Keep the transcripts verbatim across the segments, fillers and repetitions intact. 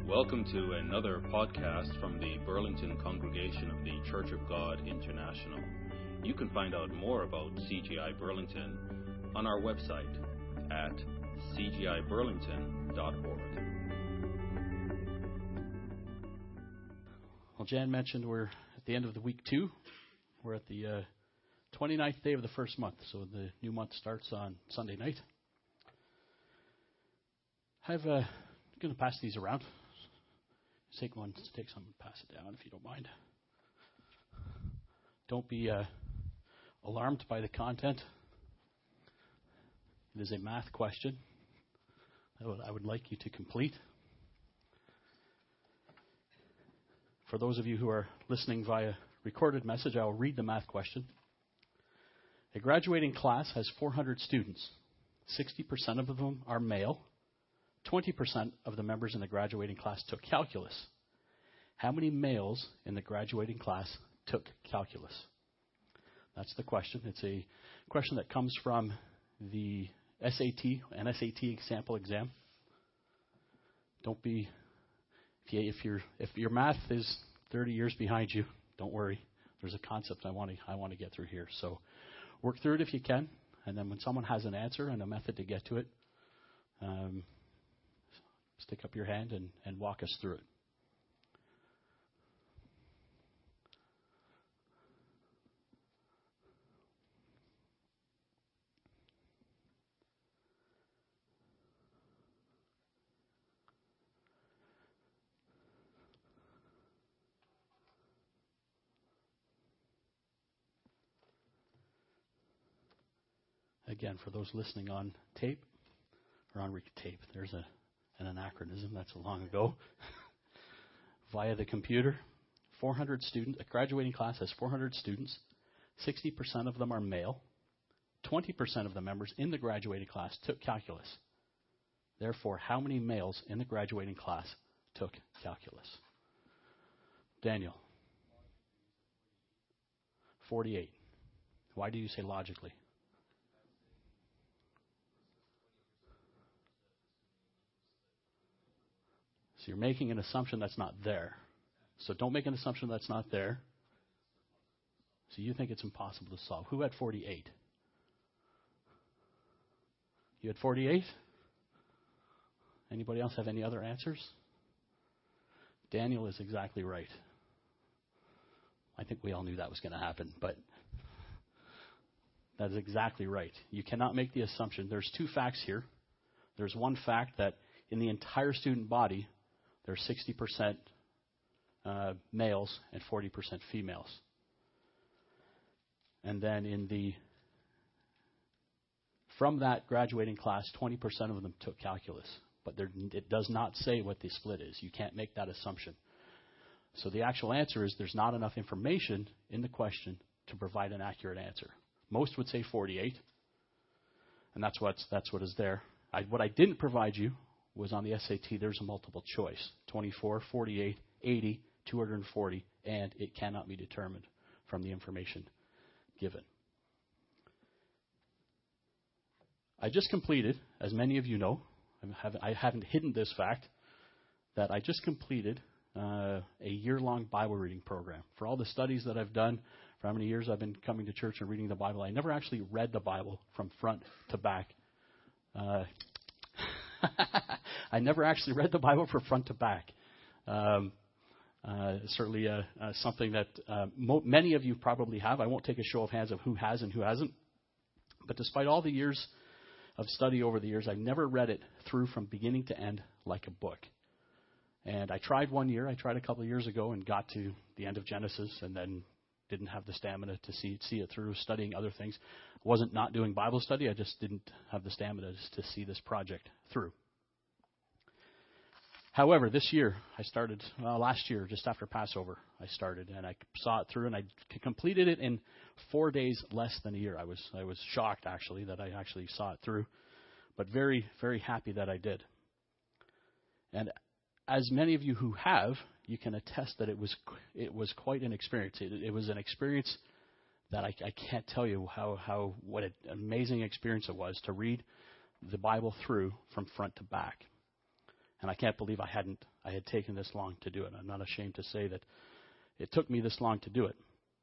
Welcome to another podcast from the Burlington Congregation of the Church of God International. You can find out more about C G I Burlington on our website at c g i burlington dot org. Well, Jan mentioned we're at the end of the week two. We're at the uh, twenty-ninth day of the first month, so the new month starts on Sunday night. I've uh, going to pass these around. Take one, take some, and pass it down if you don't mind. Don't be uh, alarmed by the content. It is a math question that I would like you to complete. For those of you who are listening via recorded message, I will read the math question. A graduating class has four hundred students. sixty percent of them are male. twenty percent of the members in the graduating class took calculus. How many males in the graduating class took calculus? That's the question. It's a question that comes from the S A T, an S A T sample exam. Don't be, if, you, if, you're, if your math is thirty years behind you, don't worry. There's a concept I want to I want to get through here. So work through it if you can, and then when someone has an answer and a method to get to it, um, stick up your hand and, and walk us through it. Again, for those listening on tape, or on re- tape, there's a an anachronism, that's long ago. Via the computer, four hundred students, a graduating class has four hundred students. sixty percent of them are male. twenty percent of the members in the graduating class took calculus. Therefore, how many males in the graduating class took calculus? Daniel. forty-eight. Why do you say logically? So you're making an assumption that's not there. So don't make an assumption that's not there. So you think it's impossible to solve. Who had forty-eight? You had forty-eight? Anybody else have any other answers? Daniel is exactly right. I think we all knew that was going to happen, but that is exactly right. You cannot make the assumption. There's two facts here. There's one fact that in the entire student body, there's sixty percent uh, males and forty percent females. And then in the, from that graduating class, twenty percent of them took calculus. But there, it does not say what the split is. You can't make that assumption. So the actual answer is there's not enough information in the question to provide an accurate answer. Most would say forty-eight, and that's what's, that's what is there. I, what I didn't provide you was on the S A T, there's a multiple choice, twenty-four, forty-eight, eighty, two hundred forty, and it cannot be determined from the information given. I just completed, as many of you know, I haven't, I haven't hidden this fact, that I just completed uh, a year-long Bible reading program. For all the studies that I've done, for how many years I've been coming to church and reading the Bible, I never actually read the Bible from front to back. Uh, I never actually read the Bible from front to back. Um, uh, certainly uh, uh, something that uh, mo- many of you probably have. I won't take a show of hands of who has and who hasn't. But despite all the years of study over the years, I've never read it through from beginning to end like a book. And I tried one year. I tried a couple of years ago and got to the end of Genesis and then didn't have the stamina to see see it through, studying other things. Wasn't not doing Bible study. I just didn't have the stamina to see this project through. However, this year, I started, uh, last year, just after Passover, I started, and I saw it through, and I c- completed it in four days less than a year. I was I was shocked, actually, that I actually saw it through, but very, very happy that I did. And as many of you who have, you can attest that it was it was quite an experience. It, it was an experience that I, I can't tell you how, how what an amazing experience it was to read the Bible through from front to back. And I can't believe I hadn't I had taken this long to do it. I'm not ashamed to say that it took me this long to do it.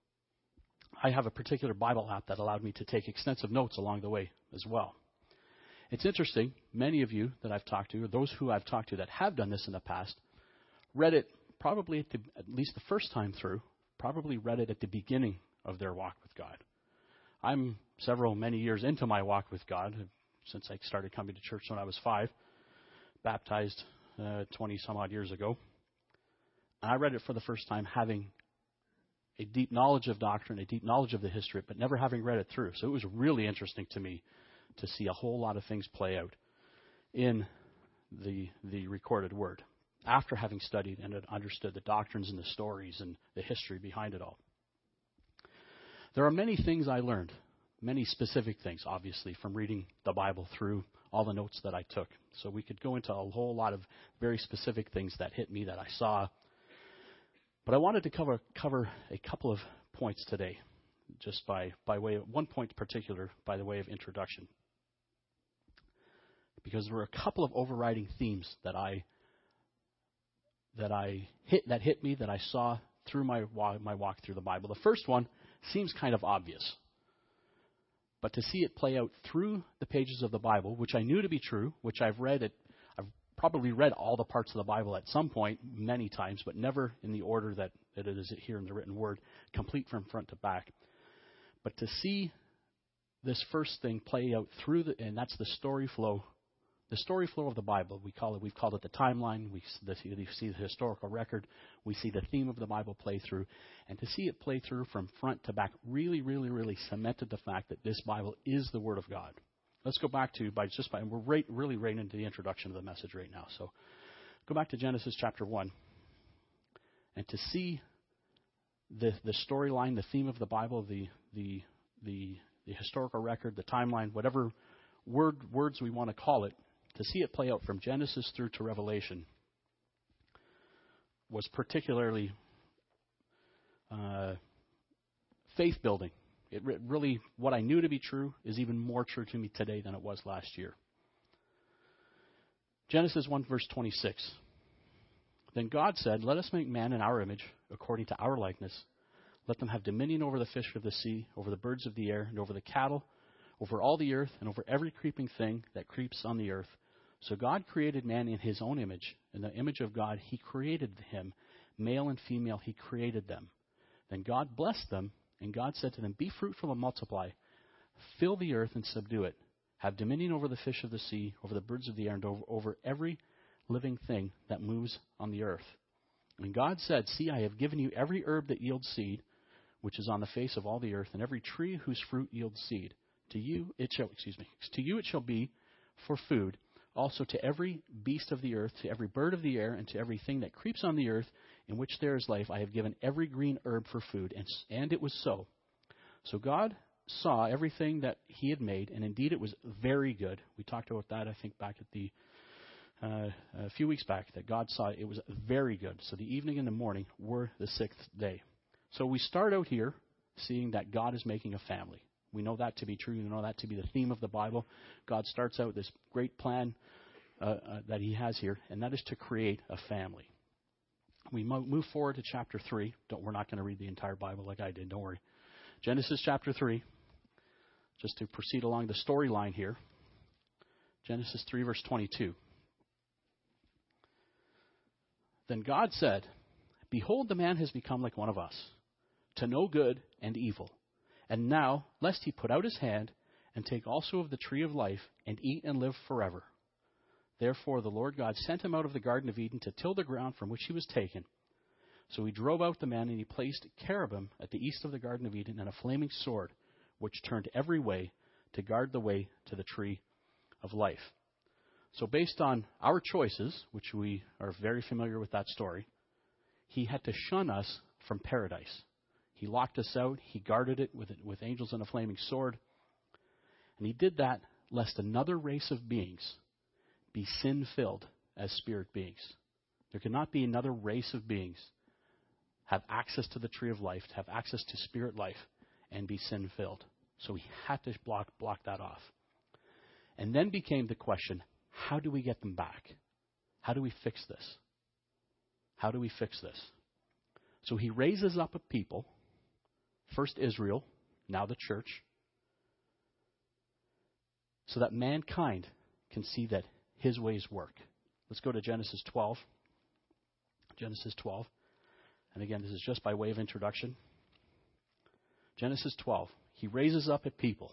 I have a particular Bible app that allowed me to take extensive notes along the way as well. It's interesting, many of you that I've talked to, or those who I've talked to that have done this in the past, read it probably at, the, at least the first time through, probably read it at the beginning of their walk with God. I'm several, many years into my walk with God, since I started coming to church when I was five, baptized uh, twenty some odd years ago. And I read it for the first time having a deep knowledge of doctrine, a deep knowledge of the history, but never having read it through. So it was really interesting to me to see a whole lot of things play out in the the recorded word after having studied and understood the doctrines and the stories and the history behind it all. There are many things I learned, many specific things, obviously, from reading the Bible through all the notes that I took. So we could go into a whole lot of very specific things that hit me, that I saw. But I wanted to cover cover a couple of points today, just by, by way of one point in particular, by the way of introduction. Because there were a couple of overriding themes that I that I hit that hit me, that I saw through my walk, my walk through the Bible. The first one seems kind of obvious, but to see it play out through the pages of the Bible, which I knew to be true, which I've read it, I've probably read all the parts of the Bible at some point, many times, but never in the order that, that it is here in the written word, complete from front to back. But to see this first thing play out through the, and that's the story flow. The story flow of the Bible, we call it, we've called it the timeline. We see the historical record. We see the theme of the Bible play through. And to see it play through from front to back really, really, really cemented the fact that this Bible is the Word of God. Let's go back to, by just by, we're right, really right into the introduction of the message right now. So go back to Genesis chapter one. And to see the the storyline, the theme of the Bible, the the the, the historical record, the timeline, whatever word words we want to call it, to see it play out from Genesis through to Revelation was particularly uh, faith-building. It re- really, what I knew to be true is even more true to me today than it was last year. Genesis one, verse twenty-six. Then God said, "Let us make man in our image, according to our likeness. Let them have dominion over the fish of the sea, over the birds of the air, and over the cattle, over all the earth, and over every creeping thing that creeps on the earth." So God created man in his own image. In the image of God, he created him. Male and female, he created them. Then God blessed them, and God said to them, "Be fruitful and multiply. Fill the earth and subdue it. Have dominion over the fish of the sea, over the birds of the air, and over, over every living thing that moves on the earth." And God said, "See, I have given you every herb that yields seed, which is on the face of all the earth, and every tree whose fruit yields seed. To you it shall, excuse me, to you it shall be for food. Also to every beast of the earth, to every bird of the air, and to everything that creeps on the earth, in which there is life, I have given every green herb for food." And, and it was so. So God saw everything that he had made, and indeed it was very good. We talked about that, I think, back at the uh, a few weeks back, that God saw it was very good. So the evening and the morning were the sixth day. So we start out here seeing that God is making a family. We know that to be true. We know that to be the theme of the Bible. God starts out this great plan uh, uh, that he has here, and that is to create a family. We mo- move forward to chapter three. Don't, we're not going to read the entire Bible like I did. Don't worry. Genesis chapter three, just to proceed along the storyline here. Genesis three, verse twenty-two. Then God said, "Behold, the man has become like one of us, to know good and evil. And now, lest he put out his hand and take also of the tree of life and eat and live forever." Therefore the Lord God sent him out of the Garden of Eden to till the ground from which he was taken. So he drove out the man, and he placed cherubim at the east of the Garden of Eden and a flaming sword, which turned every way to guard the way to the tree of life. So based on our choices, which we are very familiar with that story, he had to shun us from paradise. He locked us out. He guarded it with, with angels and a flaming sword. And he did that lest another race of beings be sin-filled as spirit beings. There cannot be another race of beings have access to the tree of life, to have access to spirit life, and be sin-filled. So he had to block, block that off. And then became the question, how do we get them back? How do we fix this? How do we fix this? So he raises up a people, first Israel, now the church, so that mankind can see that his ways work. Let's go to Genesis twelve. Genesis twelve. And again, this is just by way of introduction. Genesis twelve. He raises up a people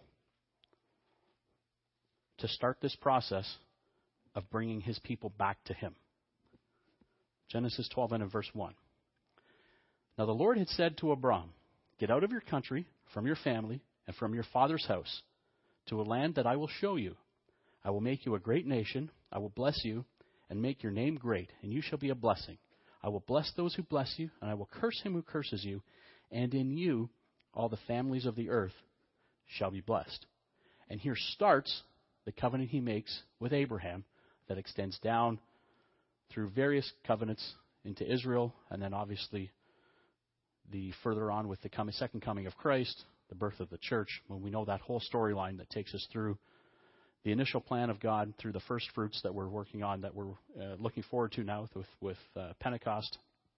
to start this process of bringing his people back to him. Genesis twelve and in verse one. Now the Lord had said to Abram, get out of your country, from your family, and from your father's house, to a land that I will show you. I will make you a great nation. I will bless you and make your name great, and you shall be a blessing. I will bless those who bless you, and I will curse him who curses you, and in you all the families of the earth shall be blessed. And here starts the covenant he makes with Abraham that extends down through various covenants into Israel, and then obviously the further on with the coming, second coming of Christ, the birth of the church, when we know that whole storyline that takes us through the initial plan of God, through the first fruits that we're working on, that we're uh, looking forward to now with, with uh, Pentecost.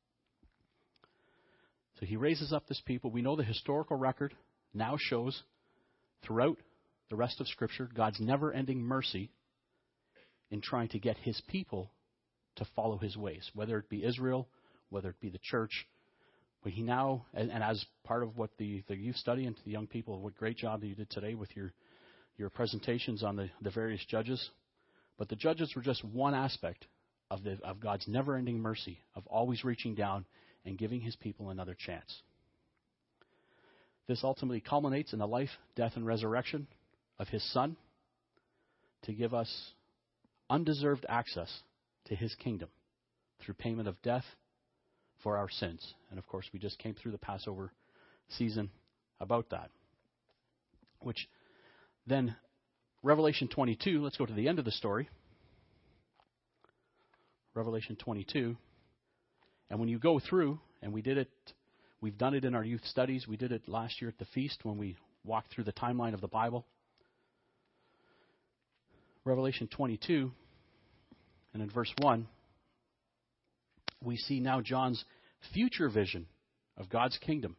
So he raises up this people. We know the historical record now shows throughout the rest of Scripture God's never-ending mercy in trying to get his people to follow his ways, whether it be Israel, whether it be the church. But he now, and, and as part of what the, the youth study and to the young people, what great job that you did today with your your presentations on the, the various judges. But the judges were just one aspect of, the, of God's never-ending mercy, of always reaching down and giving his people another chance. This ultimately culminates in the life, death, and resurrection of his Son to give us undeserved access to his kingdom through payment of death for our sins. And of course, we just came through the Passover season about that, which then Revelation twenty-two, let's go to the end of the story. Revelation twenty-two. And when you go through, and we did it, we've done it in our youth studies. We did it last year at the feast when we walked through the timeline of the Bible. Revelation twenty-two, and in verse one, we see now John's future vision of God's kingdom.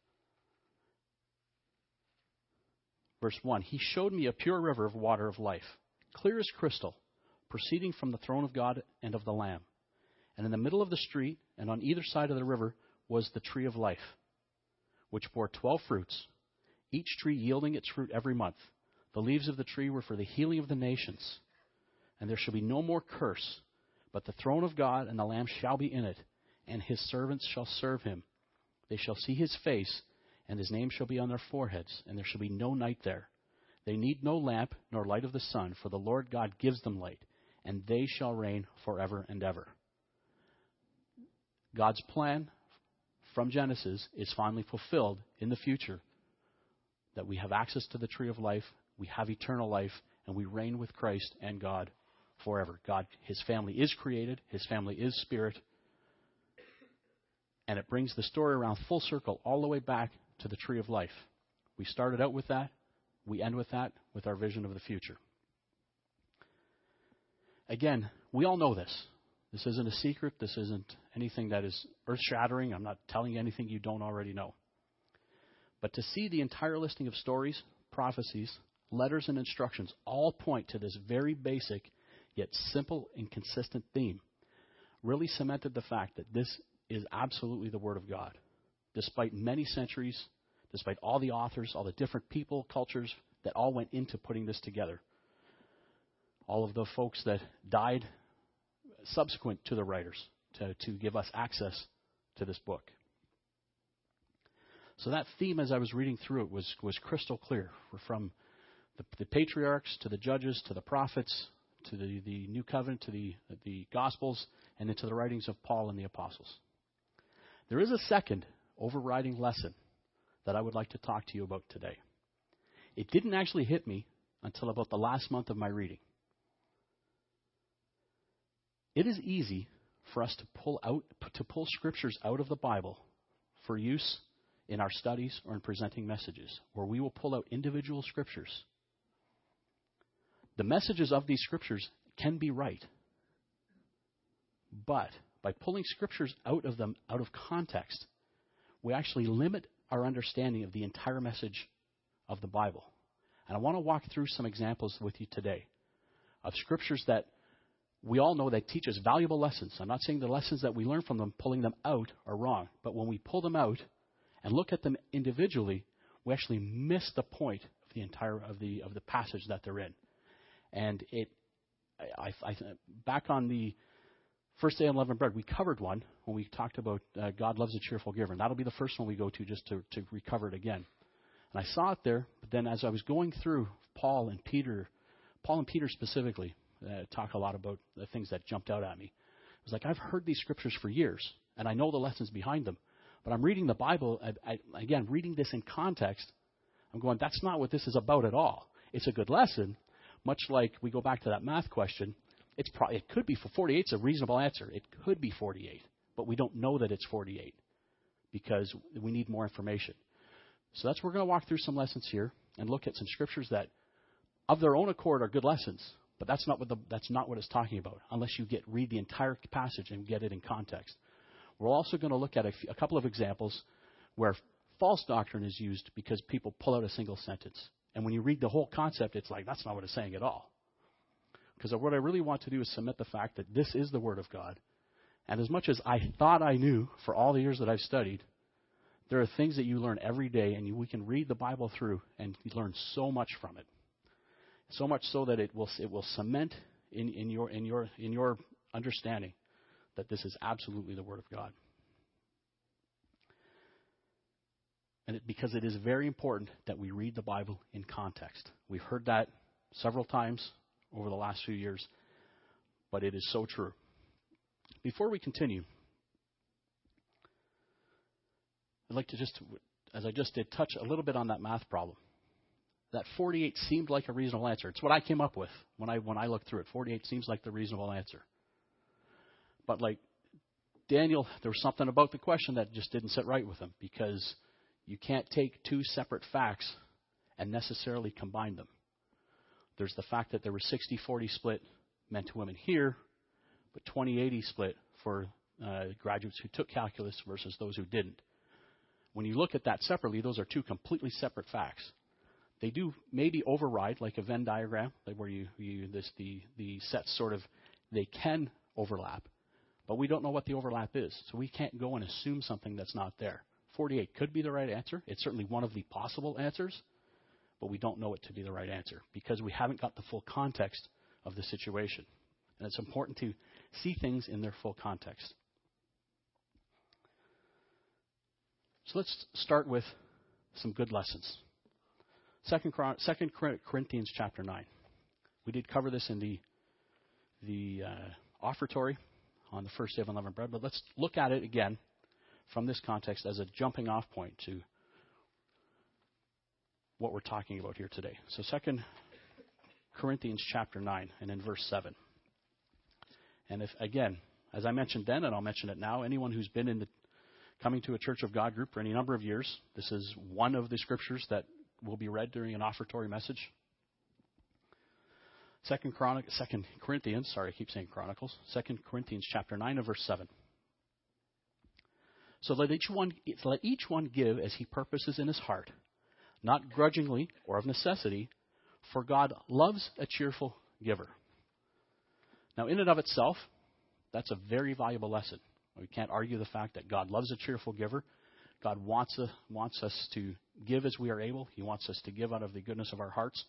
Verse one, he showed me a pure river of water of life, clear as crystal, proceeding from the throne of God and of the Lamb. And in the middle of the street, and on either side of the river, was the tree of life, which bore twelve fruits, each tree yielding its fruit every month. The leaves of the tree were for the healing of the nations. And there shall be no more curse, but the throne of God and the Lamb shall be in it, and his servants shall serve him. They shall see his face, and his name shall be on their foreheads, and there shall be no night there. They need no lamp nor light of the sun, for the Lord God gives them light, and they shall reign forever and ever. God's plan from Genesis is finally fulfilled in the future, that we have access to the tree of life, we have eternal life, and we reign with Christ and God forever. God, his family is created, his family is spirit, and it brings the story around full circle all the way back to the tree of life. We started out with that. We end with that, with our vision of the future. Again, we all know this. This isn't a secret. This isn't anything that is earth-shattering. I'm not telling you anything you don't already know. But to see the entire listing of stories, prophecies, letters, and instructions all point to this very basic yet simple and consistent theme really cemented the fact that this is absolutely the Word of God. Despite many centuries, despite all the authors, all the different people, cultures that all went into putting this together. All of the folks that died subsequent to the writers to, to give us access to this book. So that theme, as I was reading through it, was, was crystal clear. From the, the patriarchs to the judges to the prophets to the, the New Covenant to the, the Gospels and into the writings of Paul and the Apostles. There is a second overriding lesson that I would like to talk to you about today. It didn't actually hit me until about the last month of my reading. It is easy for us to pull out to pull scriptures out of the Bible for use in our studies or in presenting messages, where we will pull out individual scriptures. The messages of these scriptures can be right, but by pulling scriptures out of them, out of context, we actually limit our understanding of the entire message of the Bible. And I want to walk through some examples with you today of scriptures that we all know that teach us valuable lessons. I'm not saying the lessons that we learn from them, pulling them out, are wrong. But when we pull them out and look at them individually, we actually miss the point of the entire of the of the passage that they're in. And it, I, I, back on the first day of unleavened bread, we covered one when we talked about uh, God loves a cheerful giver. And that'll be the first one we go to just to, to recover it again. And I saw it there, but then as I was going through Paul and Peter, Paul and Peter specifically, uh, talk a lot about the things that jumped out at me. It was like, I've heard these scriptures for years, and I know the lessons behind them. But I'm reading the Bible, I, I, again, reading this in context, I'm going, that's not what this is about at all. It's a good lesson, much like we go back to that math question. It's pro- it could be for forty-eight. It's a reasonable answer. It could be forty-eight, but we don't know that it's forty-eight because we need more information. So that's we're going to walk through some lessons here and look at some scriptures that, of their own accord, are good lessons. But that's not what the, that's not what it's talking about, unless you get read the entire passage and get it in context. We're also going to look at a, few, a couple of examples where false doctrine is used because people pull out a single sentence. And when you read the whole concept, it's like, that's not what it's saying at all. Because what I really want to do is submit the fact that this is the Word of God. And as much as I thought I knew for all the years that I've studied, there are things that you learn every day, and you, we can read the Bible through and learn so much from it. So much so that it will it will cement in, in your in your in your understanding that this is absolutely the Word of God. And it, because it is very important that we read the Bible in context. We've heard that several times over the last few years, but it is so true. Before we continue, I'd like to just, as I just did, touch a little bit on that math problem. That forty-eight seemed like a reasonable answer. It's what I came up with when I when I looked through it. forty-eight seems like the reasonable answer. But like Daniel, there was something about the question that just didn't sit right with him, because you can't take two separate facts and necessarily combine them. There's the fact that there was sixty forty split men to women here, but twenty eighty split for uh, graduates who took calculus versus those who didn't. When you look at that separately, those are two completely separate facts. They do maybe override, like a Venn diagram, like where you, you this the, the sets sort of, they can overlap, but we don't know what the overlap is. So we can't go and assume something that's not there. forty-eight could be the right answer. It's certainly one of the possible answers, but we don't know it to be the right answer because we haven't got the full context of the situation. And it's important to see things in their full context. So let's start with some good lessons. Second, Second Corinthians chapter nine. We did cover this in the the uh, offertory on the first day of unleavened bread, but let's look at it again from this context as a jumping off point to what we're talking about here today. So Second Corinthians chapter nine and in verse seven. And if, again, as I mentioned then, and I'll mention it now, anyone who's been in the coming to a Church of God group for any number of years, this is one of the scriptures that will be read during an offertory message. Second, Chronic, Second Corinthians, sorry, I keep saying Chronicles. Second Corinthians chapter nine and verse seven. So let each one let each one give as he purposes in his heart, not grudgingly or of necessity, for God loves a cheerful giver. Now, in and of itself, that's a very valuable lesson. We can't argue the fact that God loves a cheerful giver. God wants, a, wants us to give as we are able. He wants us to give out of the goodness of our hearts.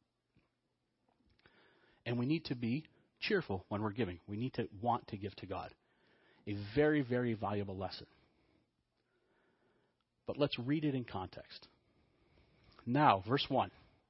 And we need to be cheerful when we're giving. We need to want to give to God. A very, very valuable lesson. But let's read it in context. Now, verse one.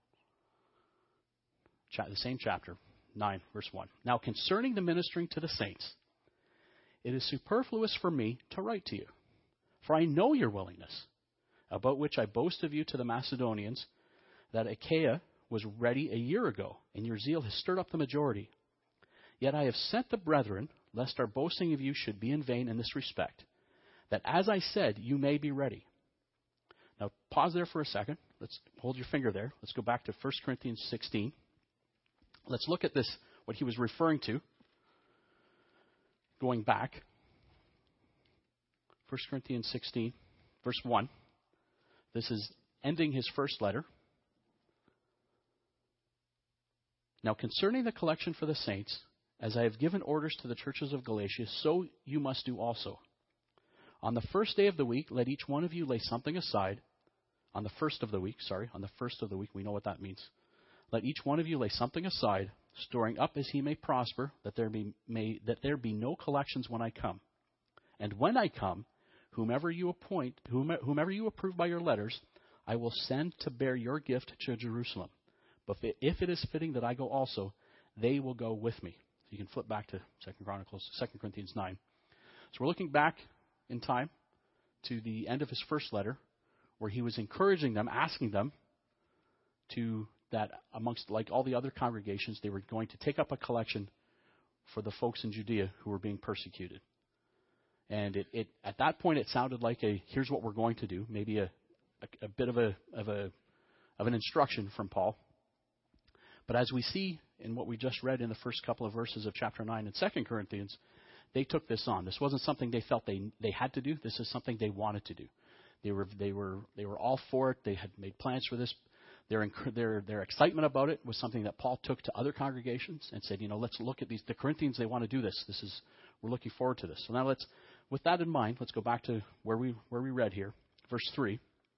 Cha- the same chapter, nine, verse one. Now, concerning the ministering to the saints, it is superfluous for me to write to you. For I know your willingness, about which I boast of you to the Macedonians, that Achaia was ready a year ago, and your zeal has stirred up the majority. Yet I have sent the brethren, lest our boasting of you should be in vain in this respect, that as I said, you may be ready. Now, pause there for a second. Let's hold your finger there. Let's go back to First Corinthians sixteen. Let's look at this, what he was referring to, going back. First Corinthians sixteen, verse one. This is ending his first letter. Now concerning the collection for the saints, as I have given orders to the churches of Galatia, so you must do also. On the first day of the week, let each one of you lay something aside. On the first of the week, sorry, on the first of the week, we know what that means. Let each one of you lay something aside, storing up as he may prosper, that there be may that there be no collections when I come. And when I come, whomever you appoint, whomever you approve by your letters, I will send to bear your gift to Jerusalem. But if it is fitting that I go also, they will go with me. So you can flip back to Second Chronicles, Second Corinthians nine. So we're looking back in time to the end of his first letter, where he was encouraging them, asking them to that amongst like all the other congregations, they were going to take up a collection for the folks in Judea who were being persecuted. And it, it at that point it sounded like a here's what we're going to do, maybe a, a, a bit of a of a of an instruction from Paul. But as we see in what we just read in the first couple of verses of chapter nine in Second Corinthians, they took this on. This wasn't something they felt they they had to do. This is something they wanted to do. They were they were they were all for it. They had made plans for this. Their their their excitement about it was something that Paul took to other congregations and said, you know, let's look at these. The Corinthians, they want to do this. This is we're looking forward to this. So now let's, with that in mind, let's go back to where we where we read here, verse three.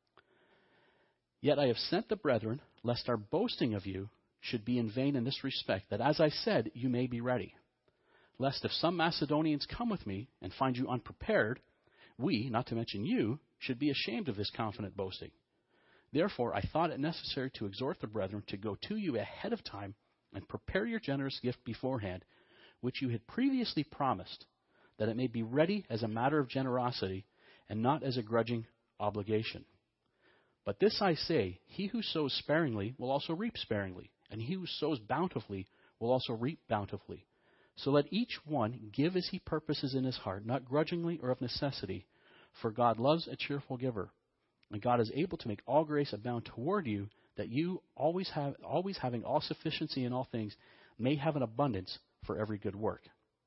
Yet I have sent the brethren, lest our boasting of you should be in vain in this respect, that as I said, you may be ready. Lest if some Macedonians come with me and find you unprepared, we, not to mention you, should be ashamed of this confident boasting. Therefore, I thought it necessary to exhort the brethren to go to you ahead of time and prepare your generous gift beforehand, which you had previously promised, that it may be ready as a matter of generosity and not as a grudging obligation. But this I say, he who sows sparingly will also reap sparingly, and he who sows bountifully will also reap bountifully. So let each one give as he purposes in his heart, not grudgingly or of necessity, for God loves a cheerful giver. And God is able to make all grace abound toward you, that you, always have, always having all sufficiency in all things, may have an abundance for every good work.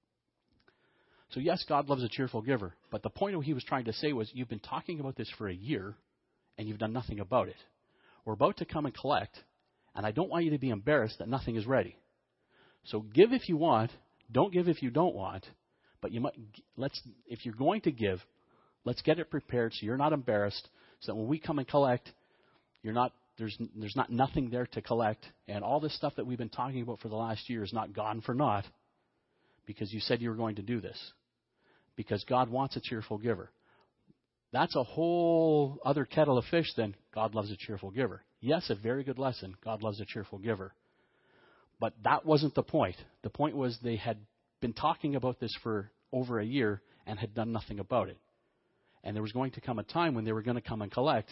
So yes, God loves a cheerful giver, but the point of what he was trying to say was, you've been talking about this for a year, and you've done nothing about it. We're about to come and collect, and I don't want you to be embarrassed that nothing is ready. So give if you want, don't give if you don't want, but you might let's if you're going to give, let's get it prepared so you're not embarrassed, so that when we come and collect, you're not there's there's not nothing there to collect, and all this stuff that we've been talking about for the last year is not gone for naught, because you said you were going to do this. Because God wants a cheerful giver. That's a whole other kettle of fish than God loves a cheerful giver. Yes, a very good lesson. God loves a cheerful giver. But that wasn't the point. The point was they had been talking about this for over a year and had done nothing about it. And there was going to come a time when they were going to come and collect.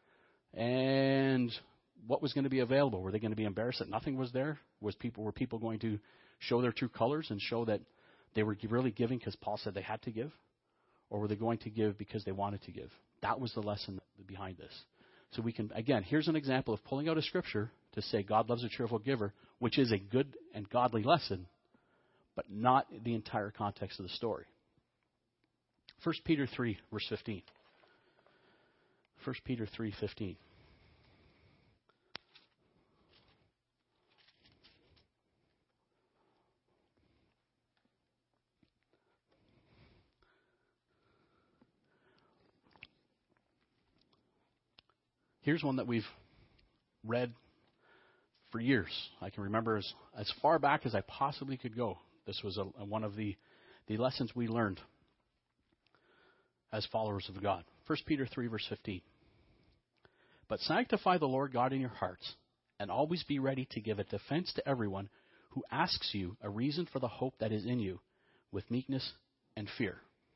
And what was going to be available? Were they going to be embarrassed that nothing was there? Was people were people going to show their true colors and show that they were really giving because Paul said they had to give? Or were they going to give because they wanted to give? That was the lesson behind this. So we can, again, here's an example of pulling out a scripture to say God loves a cheerful giver, which is a good and godly lesson, but not the entire context of the story. First Peter three, verse fifteen. First Peter three, fifteen. Here's one that we've read for years. I can remember as, as far back as I possibly could go. This was a, a, one of the, the lessons we learned as followers of God. First Peter three, verse fifteen. But sanctify the Lord God in your hearts, and always be ready to give a defense to everyone who asks you a reason for the hope that is in you, with meekness and fear.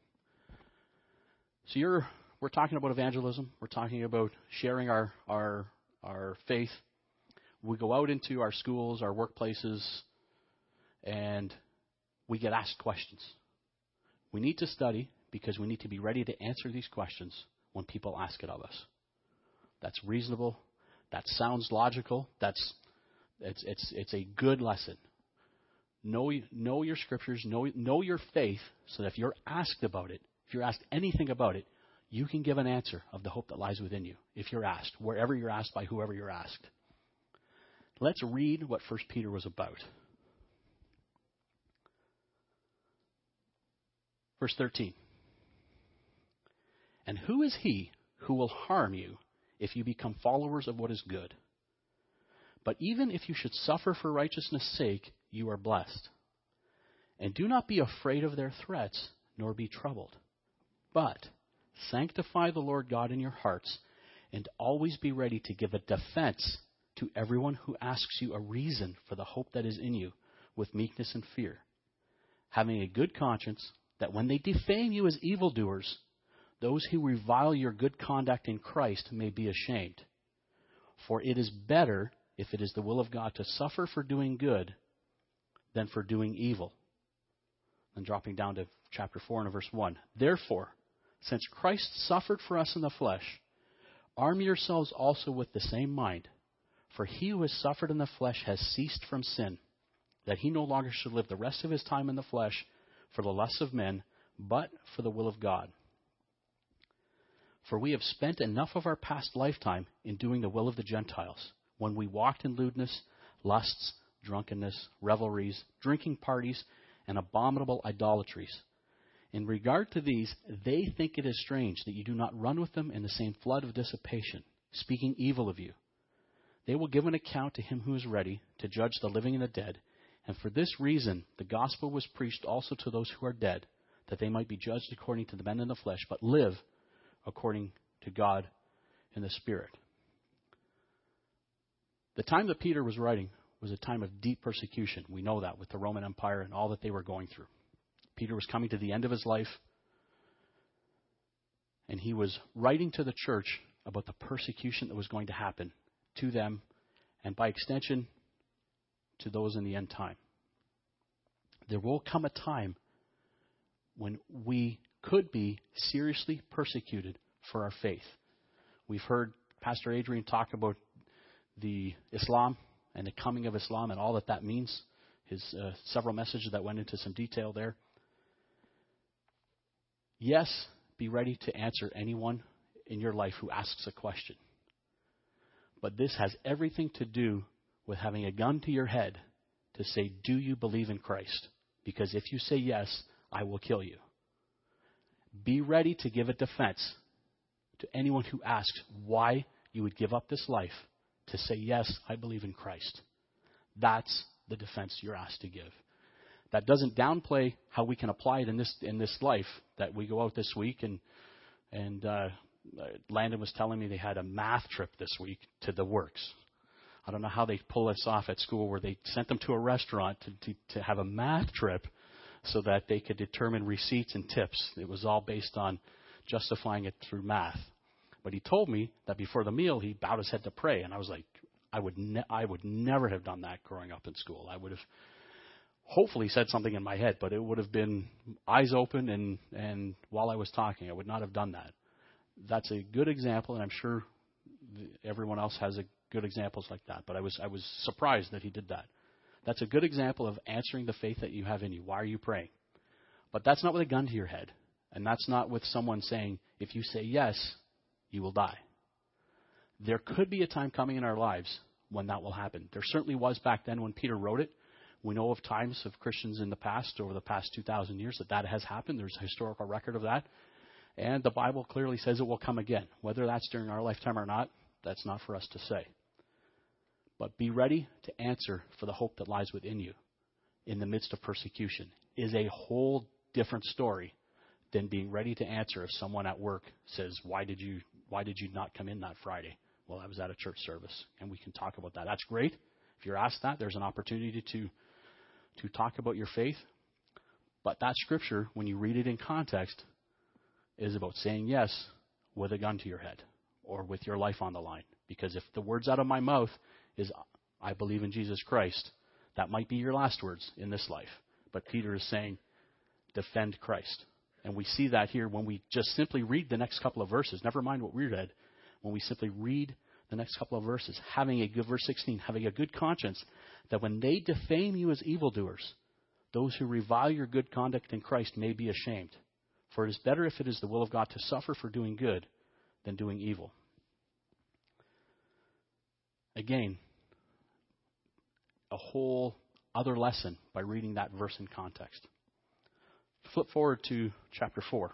So you're... We're talking about evangelism. We're talking about sharing our, our our faith. We go out into our schools, our workplaces, and we get asked questions. We need to study because we need to be ready to answer these questions when people ask it of us. That's reasonable. That sounds logical. That's it's it's it's a good lesson. Know know your scriptures. Know know your faith, so that if you're asked about it, if you're asked anything about it, you can give an answer of the hope that lies within you, if you're asked, wherever you're asked by whoever you're asked. Let's read what First Peter was about. Verse thirteen. And who is he who will harm you if you become followers of what is good? But even if you should suffer for righteousness' sake, you are blessed. And do not be afraid of their threats, nor be troubled. But sanctify the Lord God in your hearts, and always be ready to give a defense to everyone who asks you a reason for the hope that is in you, with meekness and fear, having a good conscience, that when they defame you as evildoers, those who revile your good conduct in Christ may be ashamed. For it is better, if it is the will of God, to suffer for doing good than for doing evil. And dropping down to chapter four and verse one. Therefore, since Christ suffered for us in the flesh, arm yourselves also with the same mind. For he who has suffered in the flesh has ceased from sin, that he no longer should live the rest of his time in the flesh for the lusts of men, but for the will of God. For we have spent enough of our past lifetime in doing the will of the Gentiles, when we walked in lewdness, lusts, drunkenness, revelries, drinking parties, and abominable idolatries. In regard to these, they think it is strange that you do not run with them in the same flood of dissipation, speaking evil of you. They will give an account to him who is ready to judge the living and the dead. And for this reason, the gospel was preached also to those who are dead, that they might be judged according to the men in the flesh, but live according to God in the Spirit. The time that Peter was writing was a time of deep persecution. We know that with the Roman Empire and all that they were going through. Peter was coming to the end of his life, and he was writing to the church about the persecution that was going to happen to them, and by extension, to those in the end time. There will come a time when we could be seriously persecuted for our faith. We've heard Pastor Adrian talk about the Islam and the coming of Islam and all that that means. His uh, several messages that went into some detail there. Yes, be ready to answer anyone in your life who asks a question. But this has everything to do with having a gun to your head to say, do you believe in Christ? Because if you say yes, I will kill you. Be ready to give a defense to anyone who asks why you would give up this life to say, yes, I believe in Christ. That's the defense you're asked to give. That doesn't downplay how we can apply it in this in this life. That we go out this week and and uh, Landon was telling me they had a math trip this week to the works. I don't know how they pull this off at school, where they sent them to a restaurant to, to, to have a math trip so that they could determine receipts and tips. It was all based on justifying it through math. But he told me that before the meal, he bowed his head to pray. And I was like, I would ne- I would never have done that growing up in school. I would have hopefully said something in my head, but it would have been eyes open and, and while I was talking. I would not have done that. That's a good example, and I'm sure everyone else has a good examples like that. But I was I was surprised that he did that. That's a good example of answering the faith that you have in you. Why are you praying? But that's not with a gun to your head. And that's not with someone saying, if you say yes, you will die. There could be a time coming in our lives when that will happen. There certainly was back then when Peter wrote it. We know of times of Christians in the past, over the past two thousand years, that that has happened. There's a historical record of that. And the Bible clearly says it will come again. Whether that's during our lifetime or not, that's not for us to say. But be ready to answer for the hope that lies within you in the midst of persecution is a whole different story than being ready to answer if someone at work says, why did you why did you not come in that Friday? Well, I was at a church service, and we can talk about that. That's great. If you're asked that, there's an opportunity to to talk about your faith. But that scripture, when you read it in context, is about saying yes with a gun to your head or with your life on the line. Because if the words out of my mouth is, I believe in Jesus Christ, that might be your last words in this life. But Peter is saying, defend Christ. And we see that here when we just simply read the next couple of verses. Never mind what we read. When we simply read the next couple of verses, having a good, verse sixteen, having a good conscience, that when they defame you as evildoers, those who revile your good conduct in Christ may be ashamed. For it is better if it is the will of God to suffer for doing good than doing evil. Again, a whole other lesson by reading that verse in context. Flip forward to chapter four.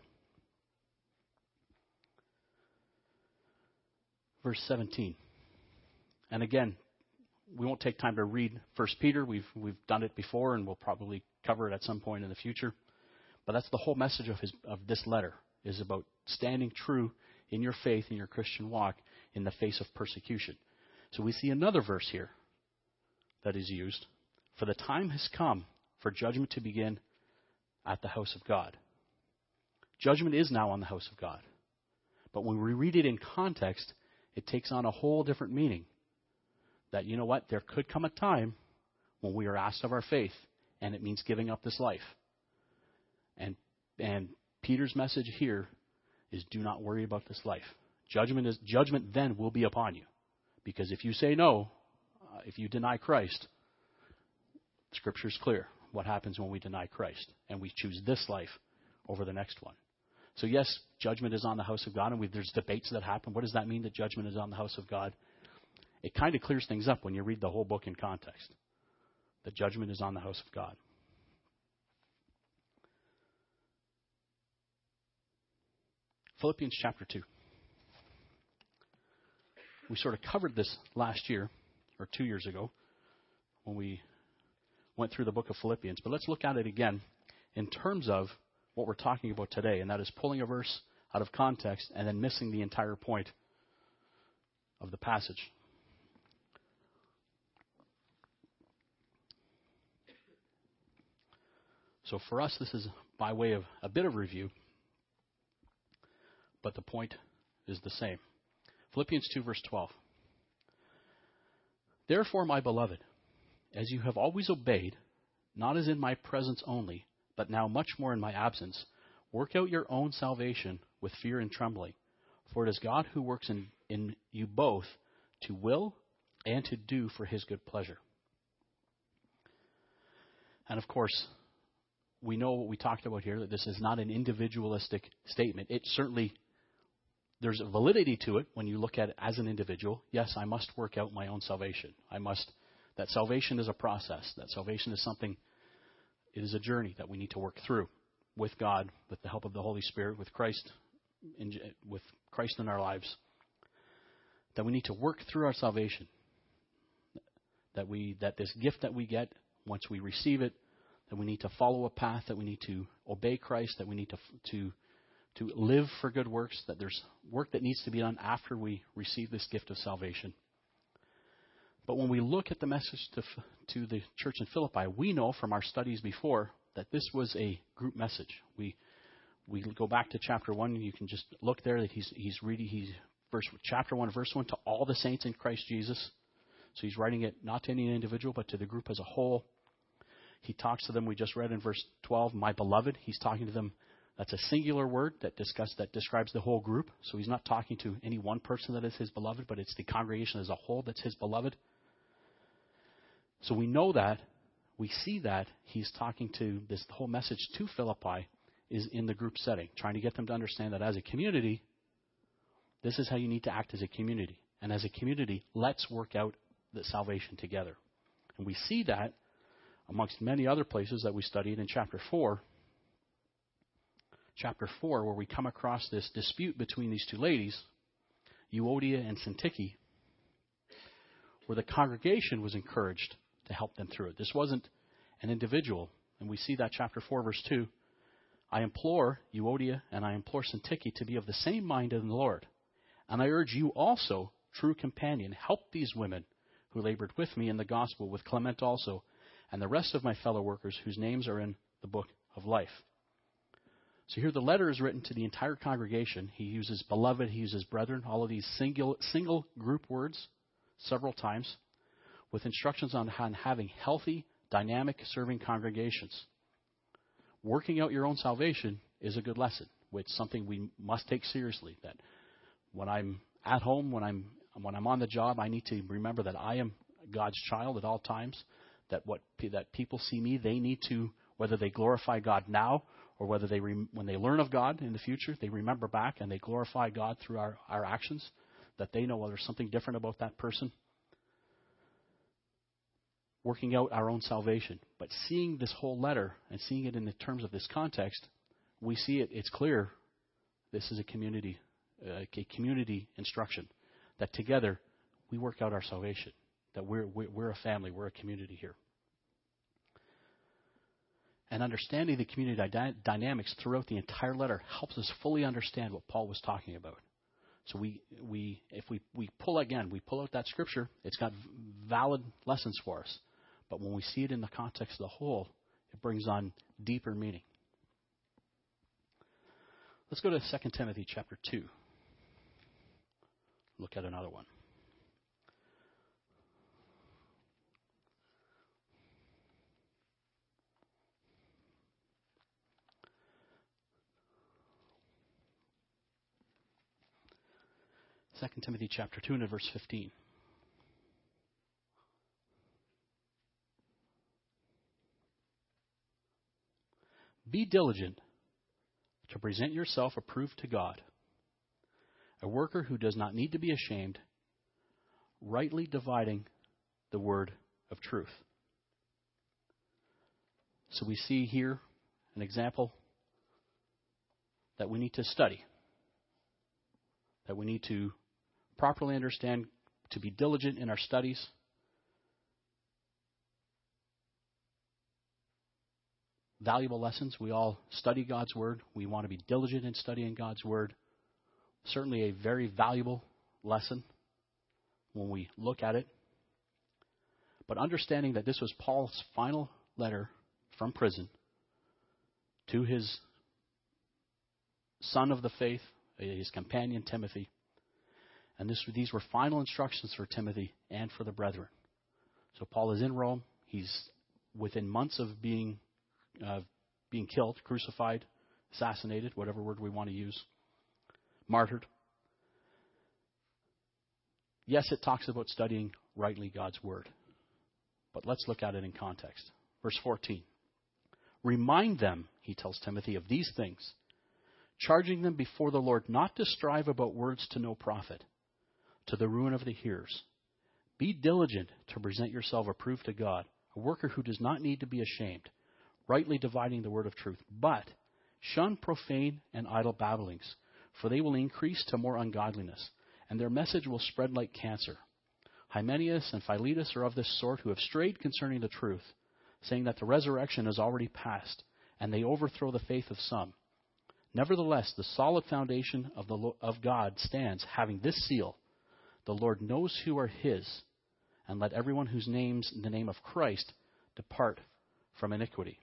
Verse seventeen. And again, we won't take time to read First Peter. We've we've done it before, and we'll probably cover it at some point in the future. But that's the whole message of his of this letter, is about standing true in your faith, in your Christian walk, in the face of persecution. So we see another verse here that is used. For the time has come for judgment to begin at the house of God. Judgment is now on the house of God. But when we read it in context, it takes on a whole different meaning. That, you know what, there could come a time when we are asked of our faith, and it means giving up this life. And and Peter's message here is, do not worry about this life. Judgment is judgment then will be upon you. Because if you say no, uh, if you deny Christ, Scripture is clear. What happens when we deny Christ and we choose this life over the next one? So yes, judgment is on the house of God, and we, there's debates that happen. What does that mean, that judgment is on the house of God? It kind of clears things up when you read the whole book in context. The judgment is on the house of God. Philippians chapter two. We sort of covered this last year, or two years ago, when we went through the book of Philippians. But let's look at it again in terms of what we're talking about today, and that is pulling a verse out of context and then missing the entire point of the passage. So for us, this is by way of a bit of review, but the point is the same. Philippians two, verse twelve. Therefore, my beloved, as you have always obeyed, not as in my presence only, but now much more in my absence, work out your own salvation with fear and trembling. For it is God who works in, in you both to will and to do for his good pleasure. And of course, we know what we talked about here, that this is not an individualistic statement. It certainly, there's a validity to it when you look at it as an individual. Yes, I must work out my own salvation. I must, that salvation is a process. That salvation is something, it is a journey that we need to work through with God, with the help of the Holy Spirit, with Christ, in, with Christ in our lives. That we need to work through our salvation. That we, that this gift that we get, once we receive it, that we need to follow a path, that we need to obey Christ, that we need to to to live for good works, that there's work that needs to be done after we receive this gift of salvation. But when we look at the message to to the church in Philippi, we know from our studies before that this was a group message. We we go back to chapter one, and you can just look there that he's he's reading he's verse chapter one, verse one, to all the saints in Christ Jesus. So he's writing it not to any individual, but to the group as a whole. He talks to them, we just read in verse twelve, my beloved. He's talking to them. That's a singular word that discuss, that describes the whole group. So he's not talking to any one person that is his beloved, but it's the congregation as a whole that's his beloved. So we know that, we see that he's talking to, this whole message to Philippi is in the group setting, trying to get them to understand that as a community, this is how you need to act as a community. And as a community, let's work out the salvation together. And we see that amongst many other places that we studied in chapter four. Chapter four, where we come across this dispute between these two ladies, Euodia and Syntyche, where the congregation was encouraged to help them through it. This wasn't an individual. And we see that chapter four, verse two. I implore Euodia and I implore Syntyche to be of the same mind in the Lord. And I urge you also, true companion, help these women who labored with me in the gospel, with Clement also, and the rest of my fellow workers whose names are in the book of life. So here the letter is written to the entire congregation. He uses beloved, he uses brethren, all of these single, single group words several times, with instructions on how having healthy, dynamic, serving congregations. Working out your own salvation is a good lesson. It's something we must take seriously. That when I'm at home, when I'm when I'm on the job, I need to remember that I am God's child at all times. That what that people see me, they need to, whether they glorify God now or whether they, rem- when they learn of God in the future, they remember back and they glorify God through our, our actions, that they know, well, there's something different about that person. Working out our own salvation. But seeing this whole letter and seeing it in the terms of this context, we see it, it's clear this is a community, uh, a community instruction, that together we work out our salvation, that we're, we're, we're a family, we're a community here. And understanding the community dy- dynamics throughout the entire letter helps us fully understand what Paul was talking about. So we, we if we, we pull again, we pull out that scripture, it's got valid lessons for us. But when we see it in the context of the whole, it brings on deeper meaning. Let's go to Second Timothy chapter two. Look at another one. Second Timothy chapter two and verse fifteen. Be diligent to present yourself approved to God, a worker who does not need to be ashamed, rightly dividing the word of truth. So we see here an example that we need to study, that we need to properly understand, to be diligent in our studies. Valuable lessons. We all study God's Word. We want to be diligent in studying God's Word. Certainly a very valuable lesson when we look at it. But understanding that this was Paul's final letter from prison to his son of the faith, his companion Timothy. And this, these were final instructions for Timothy and for the brethren. So Paul is in Rome. He's within months of being Uh, being killed, crucified, assassinated, whatever word we want to use, martyred. Yes, it talks about studying rightly God's Word. But let's look at it in context. Verse fourteen. Remind them, he tells Timothy, of these things, charging them before the Lord not to strive about words to no profit, to the ruin of the hearers. Be diligent to present yourself approved to God, a worker who does not need to be ashamed, rightly dividing the word of truth. But shun profane and idle babblings, for they will increase to more ungodliness, and their message will spread like cancer. Hymenaeus and Philetus are of this sort, who have strayed concerning the truth, saying that the resurrection is already past, and they overthrow the faith of some. Nevertheless, the solid foundation of the of God stands, having this seal: the Lord knows who are his, and let everyone whose names in the name of Christ depart from iniquity.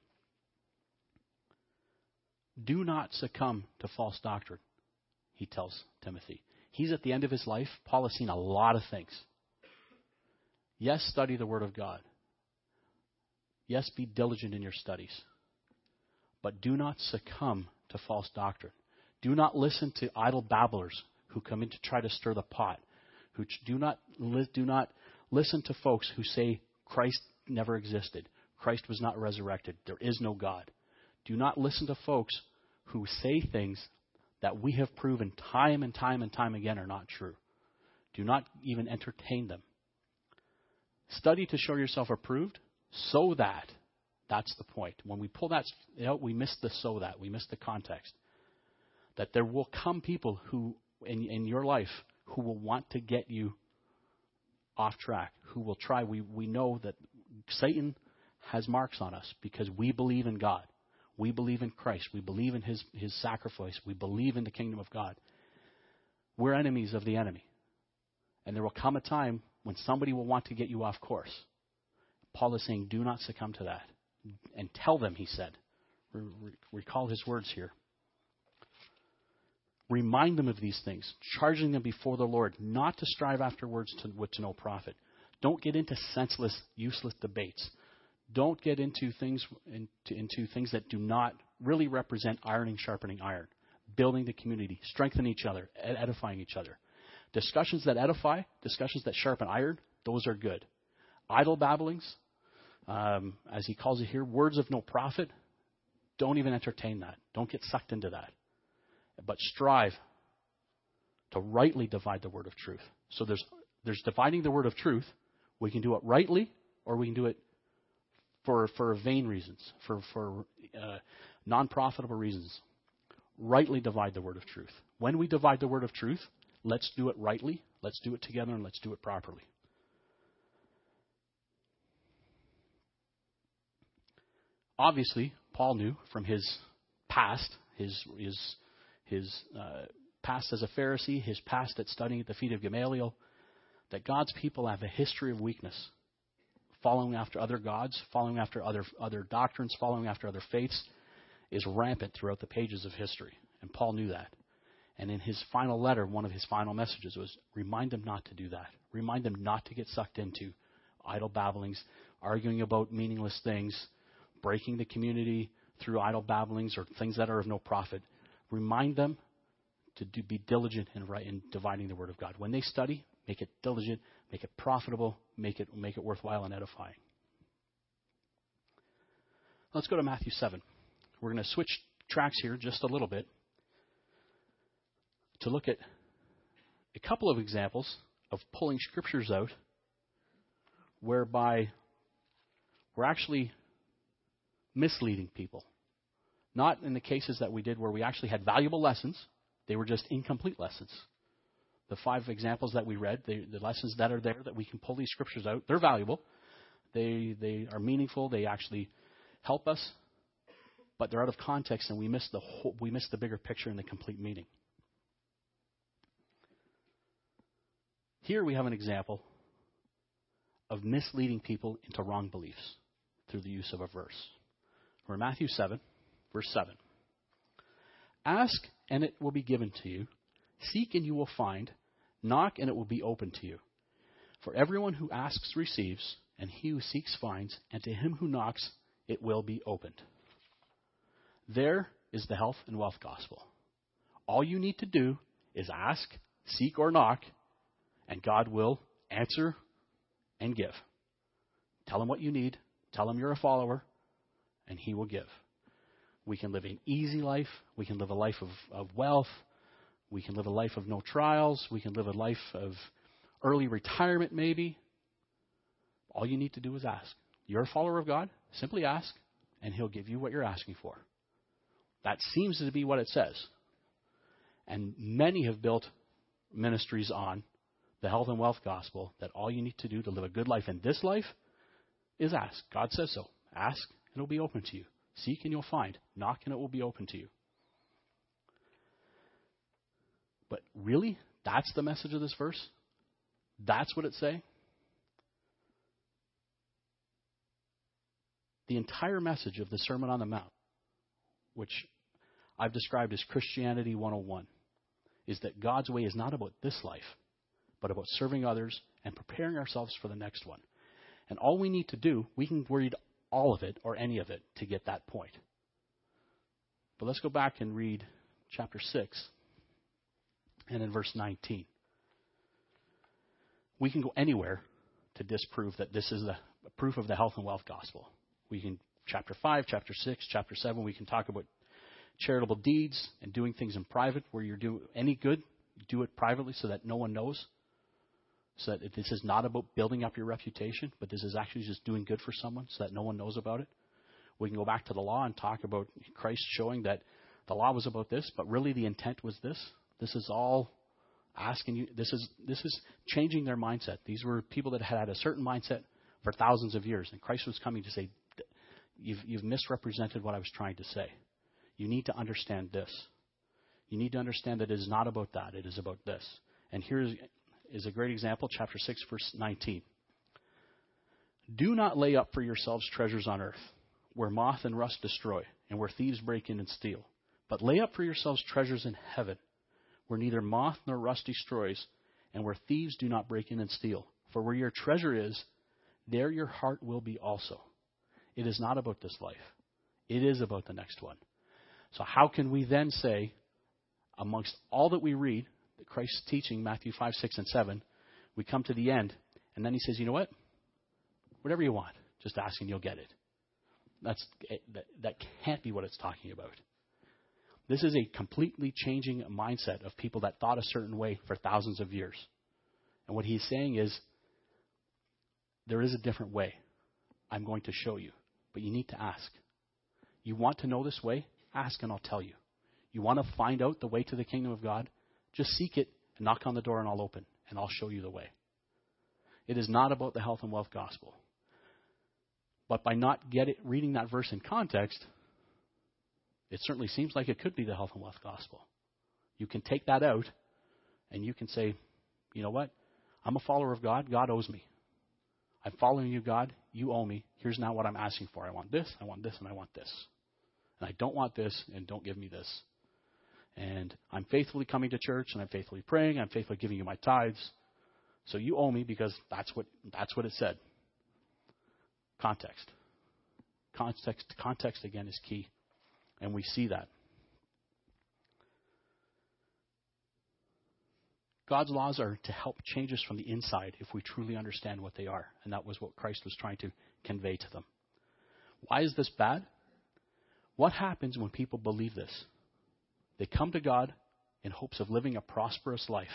Do not succumb to false doctrine, he tells Timothy. He's at the end of his life. Paul has seen a lot of things. Yes, study the Word of God. Yes, be diligent in your studies. But do not succumb to false doctrine. Do not listen to idle babblers who come in to try to stir the pot. Who do not, do not listen to folks who say Christ never existed. Christ was not resurrected. There is no God. Do not listen to folks who say things that we have proven time and time and time again are not true. Do not even entertain them. Study to show yourself approved, so that, that's the point. When we pull that out, we miss the so that, we miss the context. That there will come people who, in, in your life, who will want to get you off track, who will try. We, we know that Satan has marks on us because we believe in God. We believe in Christ. We believe in his, his sacrifice. We believe in the kingdom of God. We're enemies of the enemy. And there will come a time when somebody will want to get you off course. Paul is saying, do not succumb to that. And tell them, he said. Re- re- recall his words here. Remind them of these things, charging them before the Lord not to strive after words to, to no profit. Don't get into senseless, useless debates. Don't get into things into, into things that do not really represent ironing, sharpening iron, building the community, strengthening each other, ed- edifying each other. Discussions that edify, discussions that sharpen iron, those are good. Idle babblings, um, as he calls it here, words of no profit, Don't even entertain that. Don't get sucked into that. But strive to rightly divide the word of truth. So there's there's dividing the word of truth. We can do it rightly, or we can do it for for vain reasons, for for uh, non-profitable reasons. Rightly divide the word of truth. When we divide the word of truth, let's do it rightly. Let's do it together, and let's do it properly. Obviously, Paul knew from his past, his his his uh, past as a Pharisee, his past at studying at the feet of Gamaliel, that God's people have a history of weakness, following after other gods, following after other other doctrines, following after other faiths, is rampant throughout the pages of history. And Paul knew that. And in his final letter, one of his final messages was, remind them not to do that. Remind them not to get sucked into idle babblings, arguing about meaningless things, breaking the community through idle babblings or things that are of no profit. Remind them to do, be diligent in, in dividing the word of God. When they study, make it diligent, make it profitable, make it make it worthwhile and edifying. Let's go to Matthew seven. We're going to switch tracks here just a little bit to look at a couple of examples of pulling scriptures out whereby we're actually misleading people. Not in the cases that we did where we actually had valuable lessons. They were just incomplete lessons. The five examples that we read, they, the lessons that are there that we can pull these scriptures out, they're valuable. They they are meaningful. They actually help us. But they're out of context, and we miss the whole, we miss the bigger picture and the complete meaning. Here we have an example of misleading people into wrong beliefs through the use of a verse. We're in Matthew seven, verse seven. Ask, and it will be given to you. Seek, and you will find. Knock, and it will be opened to you. For everyone who asks receives, and he who seeks finds, and to him who knocks it will be opened. There is the health and wealth gospel. All you need to do is ask, seek, or knock, and God will answer and give. Tell him what you need. Tell him you're a follower, and he will give. We can live an easy life. We can live a life of, of wealth. We can live a life of no trials. We can live a life of early retirement, maybe. All you need to do is ask. You're a follower of God. Simply ask, and he'll give you what you're asking for. That seems to be what it says. And many have built ministries on the health and wealth gospel, that all you need to do to live a good life in this life is ask. God says so. Ask, and it will be open to you. Seek, and you'll find. Knock, and it will be open to you. But really, that's the message of this verse? That's what it's saying? The entire message of the Sermon on the Mount, which I've described as Christianity one oh one, is that God's way is not about this life, but about serving others and preparing ourselves for the next one. And all we need to do, we can read all of it or any of it to get that point. But let's go back and read chapter six and in verse nineteen. We can go anywhere to disprove that this is the proof of the health and wealth gospel. We can, chapter five, chapter six, chapter seven, we can talk about charitable deeds and doing things in private where you're doing any good, you do it privately so that no one knows. So that this is not about building up your reputation, but this is actually just doing good for someone so that no one knows about it. We can go back to the law and talk about Christ showing that the law was about this, but really the intent was this. This is all asking you, this is this is changing their mindset. These were people that had had a certain mindset for thousands of years, and Christ was coming to say, you've, you've misrepresented what I was trying to say. You need to understand this. You need to understand that it is not about that. It is about this. And here is, is a great example, chapter six, verse nineteen. Do not lay up for yourselves treasures on earth, where moth and rust destroy, and where thieves break in and steal. But lay up for yourselves treasures in heaven, where neither moth nor rust destroys, and where thieves do not break in and steal. For where your treasure is, there your heart will be also. It is not about this life. It is about the next one. So how can we then say, amongst all that we read, that Christ's teaching, Matthew five, six, and seven, we come to the end, and then he says, you know what? Whatever you want, just ask and you'll get it. That's that, that can't be what it's talking about. This is a completely changing mindset of people that thought a certain way for thousands of years. And what he's saying is, there is a different way. I'm going to show you, but you need to ask. You want to know this way? Ask and I'll tell you. You want to find out the way to the kingdom of God? Just seek it and knock on the door and I'll open and I'll show you the way. It is not about the health and wealth gospel. But by not get it, reading that verse in context, it certainly seems like it could be the health and wealth gospel. You can take that out and you can say, you know what? I'm a follower of God. God owes me. I'm following you, God. You owe me. Here's now what I'm asking for. I want this, I want this, and I want this. And I don't want this, and don't give me this. And I'm faithfully coming to church, and I'm faithfully praying. I'm faithfully giving you my tithes. So you owe me because that's what that's what it said. Context. Context, context again, is key. And we see that. God's laws are to help change us from the inside if we truly understand what they are. And that was what Christ was trying to convey to them. Why is this bad? What happens when people believe this? They come to God in hopes of living a prosperous life.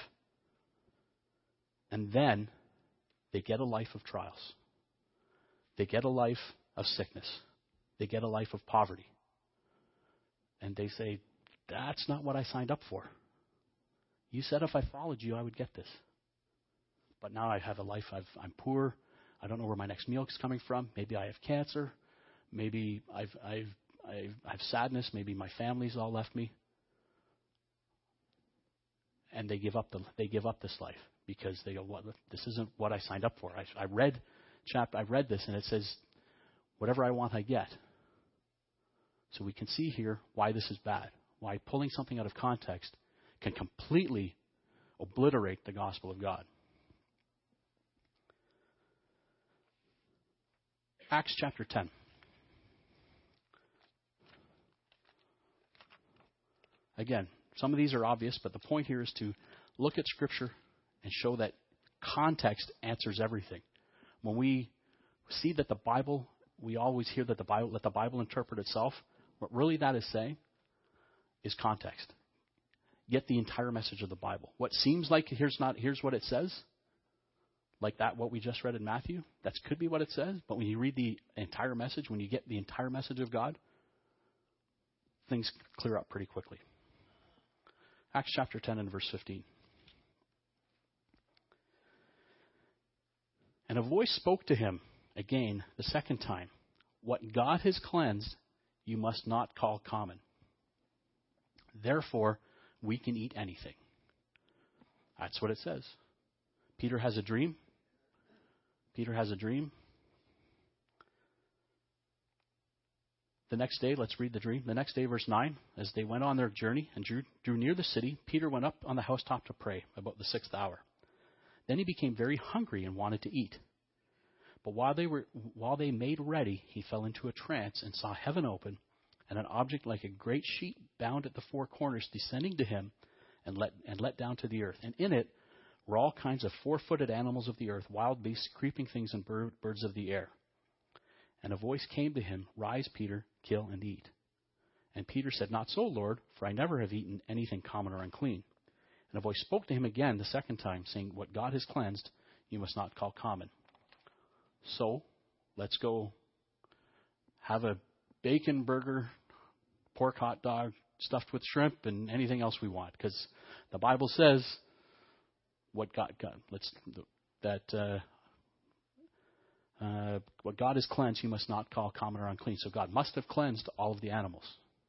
And then they get a life of trials. They get a life of sickness. They get a life of poverty. And they say, that's not what I signed up for. You said if I followed you, I would get this. But now I have a life, I've, I'm poor. I don't know where my next meal is coming from. Maybe I have cancer. Maybe I've, I've, I've, I have sadness. Maybe my family's all left me. And they give up the they give up this life because they go, "What? This isn't what I signed up for." I, I read, chap, I read this, and it says, "Whatever I want, I get." So we can see here why this is bad. Why pulling something out of context can completely obliterate the gospel of God. Acts chapter ten. Again, some of these are obvious, but the point here is to look at Scripture and show that context answers everything. When we see that the Bible, we always hear that the Bible, let the Bible interpret itself. What really that is saying is context. Get the entire message of the Bible. What seems like here's not here's what it says, like that what we just read in Matthew, that could be what it says. But when you read the entire message, when you get the entire message of God, things clear up pretty quickly. Acts chapter ten and verse fifteen. And a voice spoke to him again the second time. What God has cleansed, you must not call common. Therefore, we can eat anything. That's what it says. Peter has a dream. Peter has a dream. The next day, let's read the dream. The next day, verse nine, as they went on their journey and drew, drew near the city, Peter went up on the housetop to pray about the sixth hour. Then he became very hungry and wanted to eat. But while they were while they made ready, he fell into a trance and saw heaven open and an object like a great sheet bound at the four corners descending to him and let and let down to the earth. And in it were all kinds of four-footed animals of the earth, wild beasts, creeping things, and bird, birds of the air. And a voice came to him, "Rise, Peter, kill and eat." And Peter said, "Not so, Lord, for I never have eaten anything common or unclean." And a voice spoke to him again the second time, saying, "What God has cleansed, you must not call common." So, let's go have a bacon burger, pork hot dog, stuffed with shrimp, and anything else we want. Because the Bible says, what God, God let's, that... Uh, Uh, what God has cleansed, you must not call common or unclean. So God must have cleansed all of the animals.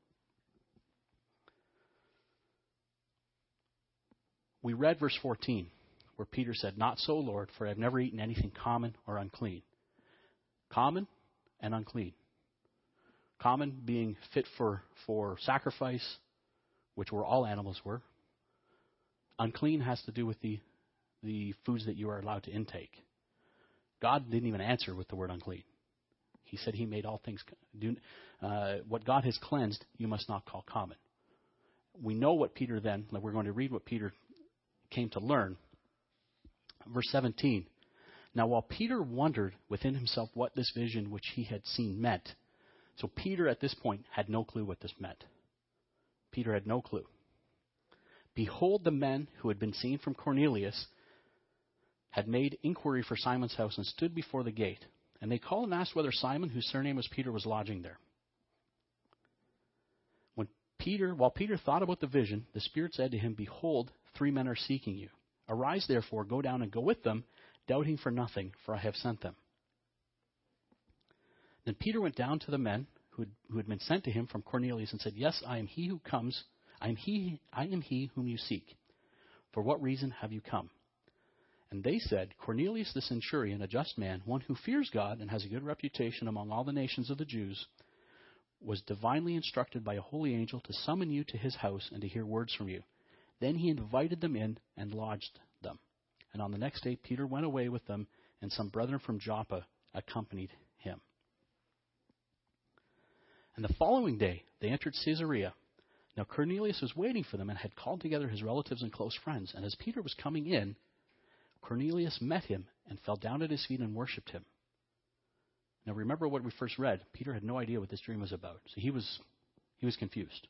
We read verse fourteen, where Peter said, "Not so, Lord, for I have never eaten anything common or unclean." Common and unclean. Common being fit for, for sacrifice, which were all animals were. Unclean has to do with the, the foods that you are allowed to intake. God didn't even answer with the word unclean. He said he made all things, do, uh, what God has cleansed, you must not call common. We know what Peter then, like we're going to read what Peter came to learn. Verse seventeen. Now while Peter wondered within himself what this vision which he had seen meant, So Peter at this point had no clue what this meant. Peter had no clue. Behold, the men who had been seen from Cornelius had made inquiry for Simon's house and stood before the gate. And they called and asked whether Simon, whose surname was Peter, was lodging there. When Peter, while Peter thought about the vision, the Spirit said to him, Behold, three men are seeking you. Arise, therefore, go down and go with them, doubting for nothing, for I have sent them. Then Peter went down to the men who had, who had been sent to him from Cornelius and said, Yes, I am he who comes. I am he, I am he whom you seek. For what reason have you come? And they said, Cornelius the centurion, a just man, one who fears God and has a good reputation among all the nations of the Jews, was divinely instructed by a holy angel to summon you to his house and to hear words from you. Then he invited them in and lodged them. And on the next day Peter went away with them, and some brethren from Joppa accompanied him. And the following day they entered Caesarea. Now Cornelius was waiting for them and had called together his relatives and close friends. And as Peter was coming in, Cornelius met him and fell down at his feet and worshipped him. Now remember what we first read. Peter had no idea what this dream was about. So he was he was confused.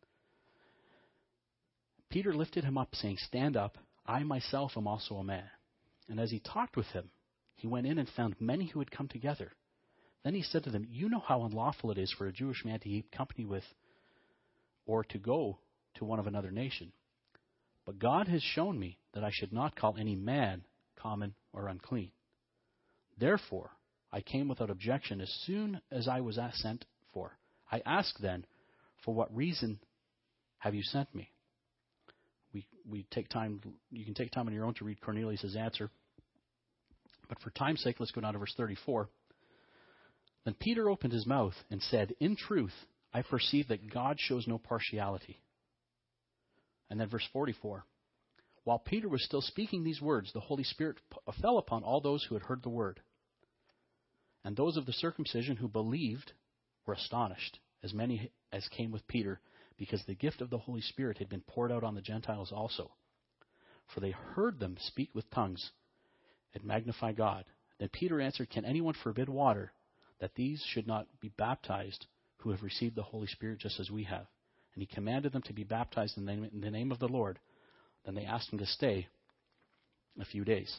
Peter lifted him up, saying, Stand up, I myself am also a man. And as he talked with him, he went in and found many who had come together. Then he said to them, You know how unlawful it is for a Jewish man to keep company with or to go to one of another nation. But God has shown me that I should not call any man common or unclean. Therefore, I came without objection as soon as I was sent for. I asked then, For what reason have you sent me? We we take time. You can take time on your own to read Cornelius' answer. But for time's sake, let's go down to verse thirty-four. Then Peter opened his mouth and said, In truth, I perceive that God shows no partiality. And then verse forty-four. While Peter was still speaking these words, the Holy Spirit p- fell upon all those who had heard the word. And those of the circumcision who believed were astonished, as many as came with Peter, because the gift of the Holy Spirit had been poured out on the Gentiles also. For they heard them speak with tongues and magnify God. Then Peter answered, Can anyone forbid water, that these should not be baptized who have received the Holy Spirit just as we have? And he commanded them to be baptized in the name, in the name of the Lord. Then they asked him to stay a few days.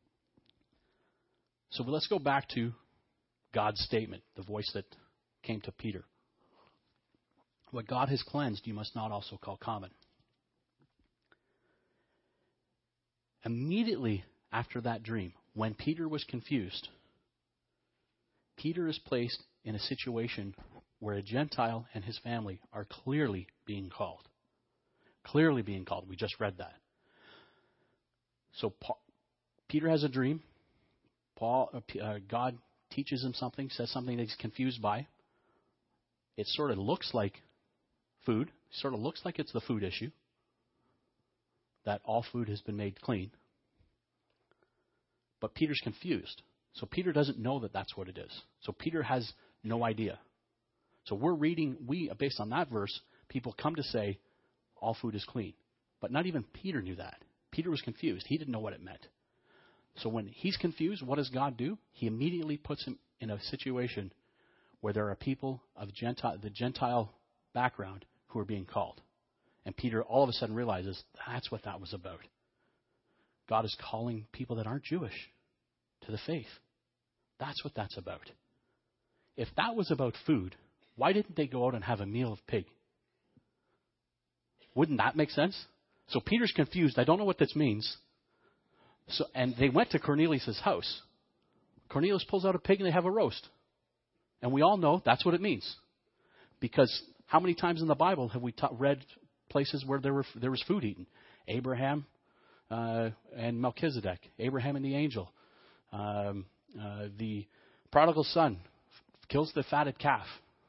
So let's go back to God's statement, the voice that came to Peter. What God has cleansed, you must not also call common. Immediately after that dream, when Peter was confused, Peter is placed in a situation where a Gentile and his family are clearly being called. Clearly being called. We just read that. So Paul, Peter has a dream. Paul, uh, God teaches him something, says something that he's confused by. It sort of looks like food. It sort of looks like it's the food issue, that all food has been made clean. But Peter's confused. So Peter doesn't know that that's what it is. So Peter has no idea. So we're reading, we, based on that verse, people come to say, all food is clean. But not even Peter knew that. Peter was confused. He didn't know what it meant. So when he's confused, what does God do? He immediately puts him in a situation where there are people of Gentile, the Gentile background who are being called. And Peter all of a sudden realizes that's what that was about. God is calling people that aren't Jewish to the faith. That's what that's about. If that was about food, why didn't they go out and have a meal of pig? Wouldn't that make sense? So Peter's confused. I don't know what this means. So, and they went to Cornelius' house. Cornelius pulls out a pig and they have a roast. And we all know that's what it means. Because how many times in the Bible have we ta- read places where there were there was food eaten? Abraham uh, and Melchizedek. Abraham and the angel. Um, uh, the prodigal son f- kills the fatted calf.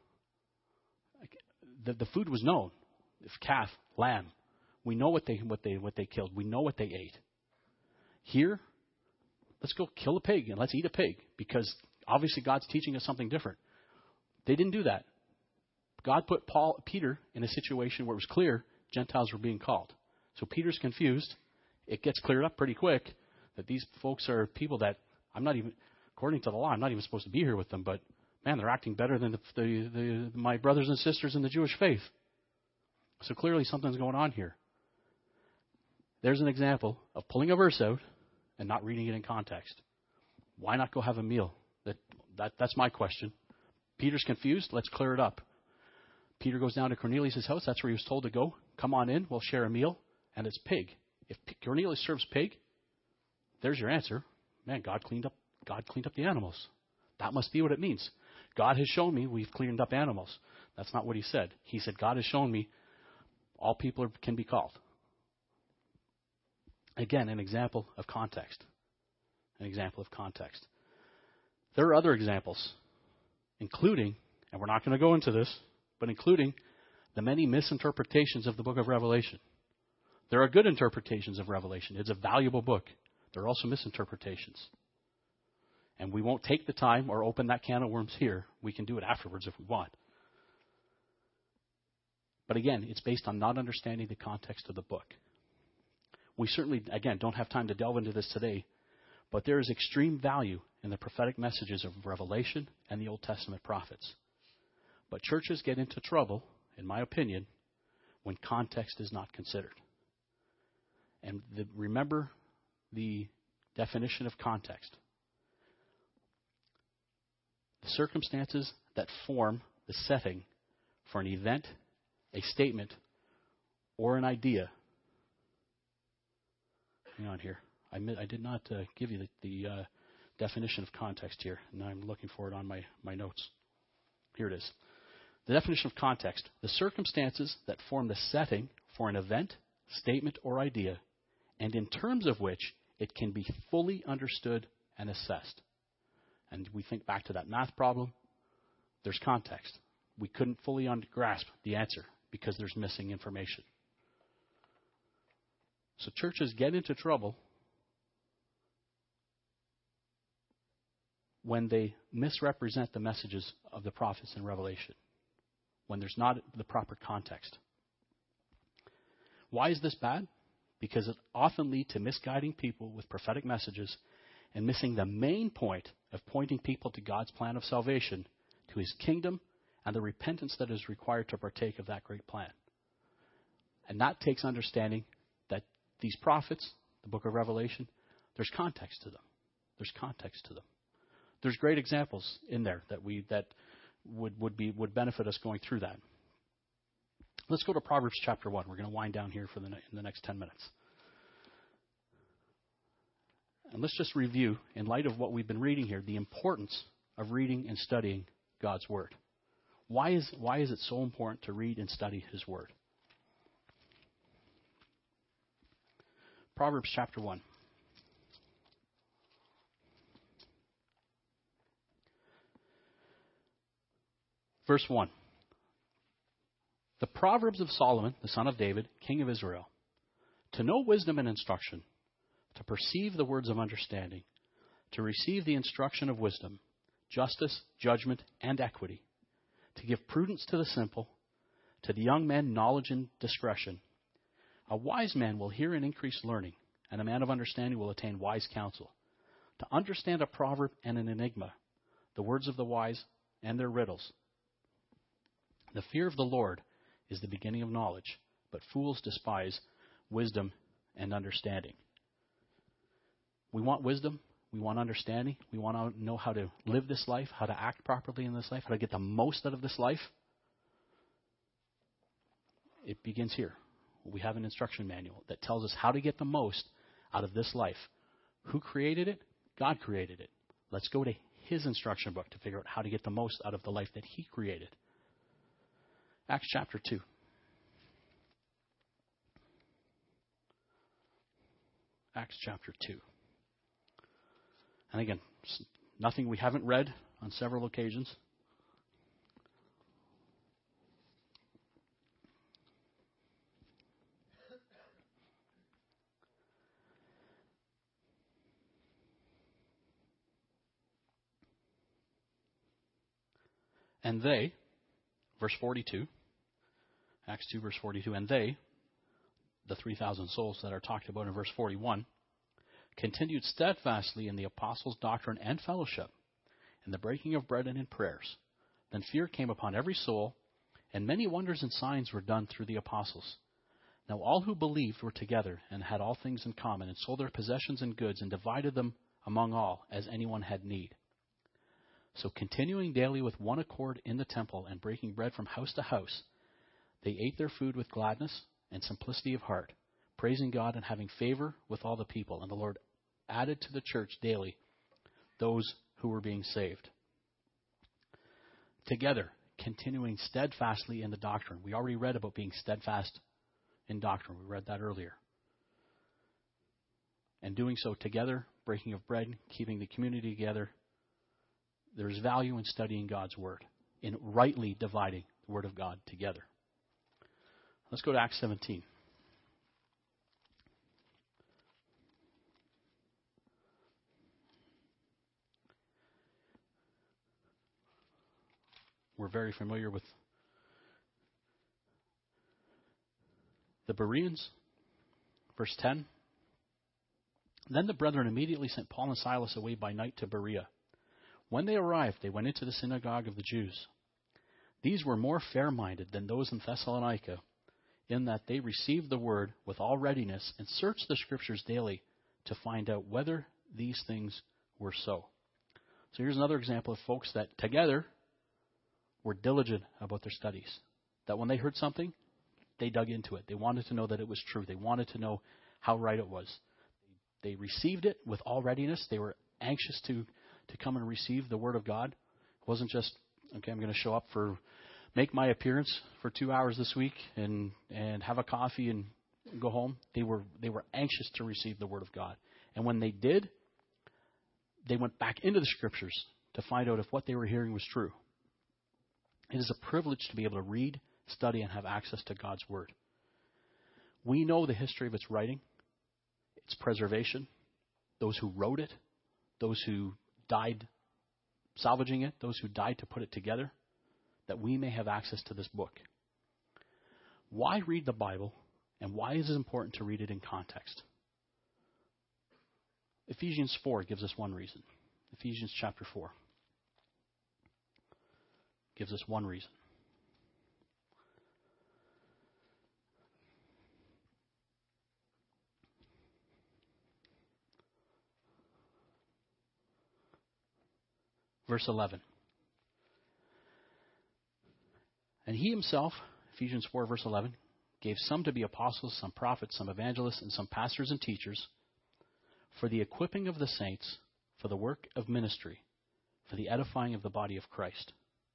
The, the food was known. If calf, lamb. We know what they what they what they killed. We know what they ate. Here, let's go kill a pig and let's eat a pig, because obviously God's teaching us something different. They didn't do that. God put Paul, Peter in a situation where it was clear Gentiles were being called. So Peter's confused. It gets cleared up pretty quick that these folks are people that I'm not even, according to the law, I'm not even supposed to be here with them, but man, they're acting better than the, the, the, my brothers and sisters in the Jewish faith. So clearly something's going on here. There's an example of pulling a verse out and not reading it in context. Why not go have a meal? That, that That's my question. Peter's confused. Let's clear it up. Peter goes down to Cornelius' house. That's where he was told to go. Come on in. We'll share a meal. And it's pig. If Cornelius serves pig, there's your answer. Man, God cleaned up, God cleaned up the animals. That must be what it means. God has shown me we've cleaned up animals. That's not what he said. He said, God has shown me all people are, can be called. Again, an example of context. An example of context. There are other examples, including, and we're not going to go into this, but including the many misinterpretations of the book of Revelation. There are good interpretations of Revelation. It's a valuable book. There are also misinterpretations. And we won't take the time or open that can of worms here. We can do it afterwards if we want. But again, it's based on not understanding the context of the book. We certainly, again, don't have time to delve into this today, but there is extreme value in the prophetic messages of Revelation and the Old Testament prophets. But churches get into trouble, in my opinion, when context is not considered. And the, remember the definition of context. The circumstances that form the setting for an event, a statement, or an idea. Hang on here. I, I did not uh, give you the, the uh, definition of context here, and I'm looking for it on my, my notes. Here it is. The definition of context. The circumstances that form the setting for an event, statement, or idea, and in terms of which it can be fully understood and assessed. And we think back to that math problem. There's context. We couldn't fully un- grasp the answer because there's missing information. So churches get into trouble when they misrepresent the messages of the prophets in Revelation, when there's not the proper context. Why is this bad? Because it often leads to misguiding people with prophetic messages and missing the main point of pointing people to God's plan of salvation, to his kingdom, and the repentance that is required to partake of that great plan. And that takes understanding that these prophets, the book of Revelation, there's context to them. There's context to them. There's great examples in there that we that would, would be would benefit us going through that. Let's go to Proverbs chapter one. We're going to wind down here for the in the next ten minutes. And let's just review, in light of what we've been reading here, the importance of reading and studying God's Word. Why is, why is it so important to read and study his Word? Proverbs chapter one. Verse one. The Proverbs of Solomon, the son of David, king of Israel, to know wisdom and instruction, to perceive the words of understanding, to receive the instruction of wisdom, justice, judgment, and equity, to give prudence to the simple, to the young men knowledge and discretion. A wise man will hear and increase learning, and a man of understanding will attain wise counsel. To understand a proverb and an enigma, the words of the wise and their riddles. The fear of the Lord is the beginning of knowledge, but fools despise wisdom and understanding. We want wisdom. We want understanding. We want to know how to live this life, how to act properly in this life, how to get the most out of this life. It begins here. We have an instruction manual that tells us how to get the most out of this life. Who created it? God created it. Let's go to his instruction book to figure out how to get the most out of the life that he created. Acts chapter two. Acts chapter two. And again, nothing we haven't read on several occasions. And they, verse forty-two, Acts two, verse forty-two, and they, the three thousand souls that are talked about in verse forty-one, continued steadfastly in the apostles' doctrine and fellowship, in the breaking of bread and in prayers. Then fear came upon every soul, and many wonders and signs were done through the apostles. Now all who believed were together and had all things in common, and sold their possessions and goods, and divided them among all, as anyone had need. So continuing daily with one accord in the temple, and breaking bread from house to house, they ate their food with gladness and simplicity of heart, praising God and having favor with all the people. And the Lord added to the church daily those who were being saved. Together, continuing steadfastly in the doctrine. We already read about being steadfast in doctrine. We read that earlier. And doing so together, breaking of bread, keeping the community together. There's value in studying God's Word, in rightly dividing the Word of God together. Let's go to Acts seventeen. We're very familiar with the Bereans. Verse ten. Then the brethren immediately sent Paul and Silas away by night to Berea. When they arrived, they went into the synagogue of the Jews. These were more fair-minded than those in Thessalonica, in that they received the word with all readiness and searched the Scriptures daily to find out whether these things were so. So here's another example of folks that together were diligent about their studies. That when they heard something, they dug into it. They wanted to know that it was true. They wanted to know how right it was. They received it with all readiness. They were anxious to, to come and receive the Word of God. It wasn't just, okay, I'm going to show up for, make my appearance for two hours this week and, and have a coffee and go home. They were, they were anxious to receive the Word of God. And when they did, they went back into the Scriptures to find out if what they were hearing was true. It is a privilege to be able to read, study, and have access to God's Word. We know the history of its writing, its preservation, those who wrote it, those who died salvaging it, those who died to put it together, that we may have access to this book. Why read the Bible, and why is it important to read it in context? Ephesians four gives us one reason. Ephesians chapter four gives us one reason. Verse eleven. And he himself, Ephesians four, verse eleven, gave some to be apostles, some prophets, some evangelists, and some pastors and teachers, for the equipping of the saints, for the work of ministry, for the edifying of the body of Christ.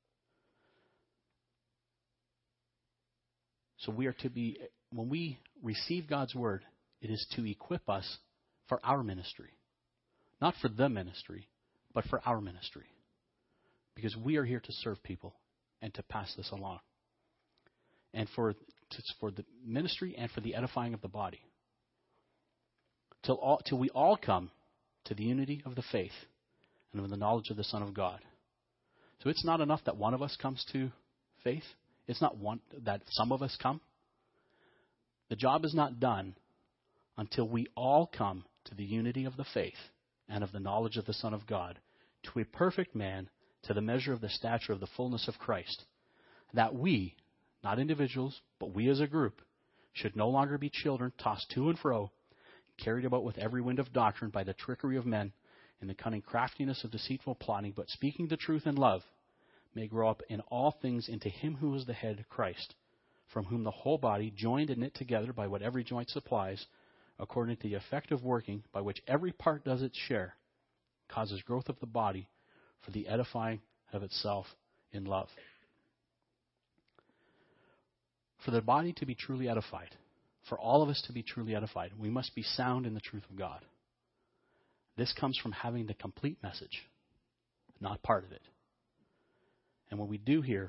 So we are to be, when we receive God's Word, it is to equip us for our ministry. Not for the ministry, but for our ministry. Because we are here to serve people and to pass this along. And for, for the ministry and for the edifying of the body. Till, all, till we all come to the unity of the faith and of the knowledge of the Son of God. So it's not enough that one of us comes to faith. It's not one that some of us come. The job is not done until we all come to the unity of the faith and of the knowledge of the Son of God, to a perfect man, to the measure of the stature of the fullness of Christ, that we, not individuals, but we as a group, should no longer be children tossed to and fro, carried about with every wind of doctrine by the trickery of men, in the cunning craftiness of deceitful plotting, but speaking the truth in love, may grow up in all things into him who is the head, Christ, from whom the whole body, joined and knit together by what every joint supplies, according to the effective working by which every part does its share, causes growth of the body for the edifying of itself in love. For the body to be truly edified, for all of us to be truly edified, we must be sound in the truth of God. This comes from having the complete message, not part of it. And when we do here,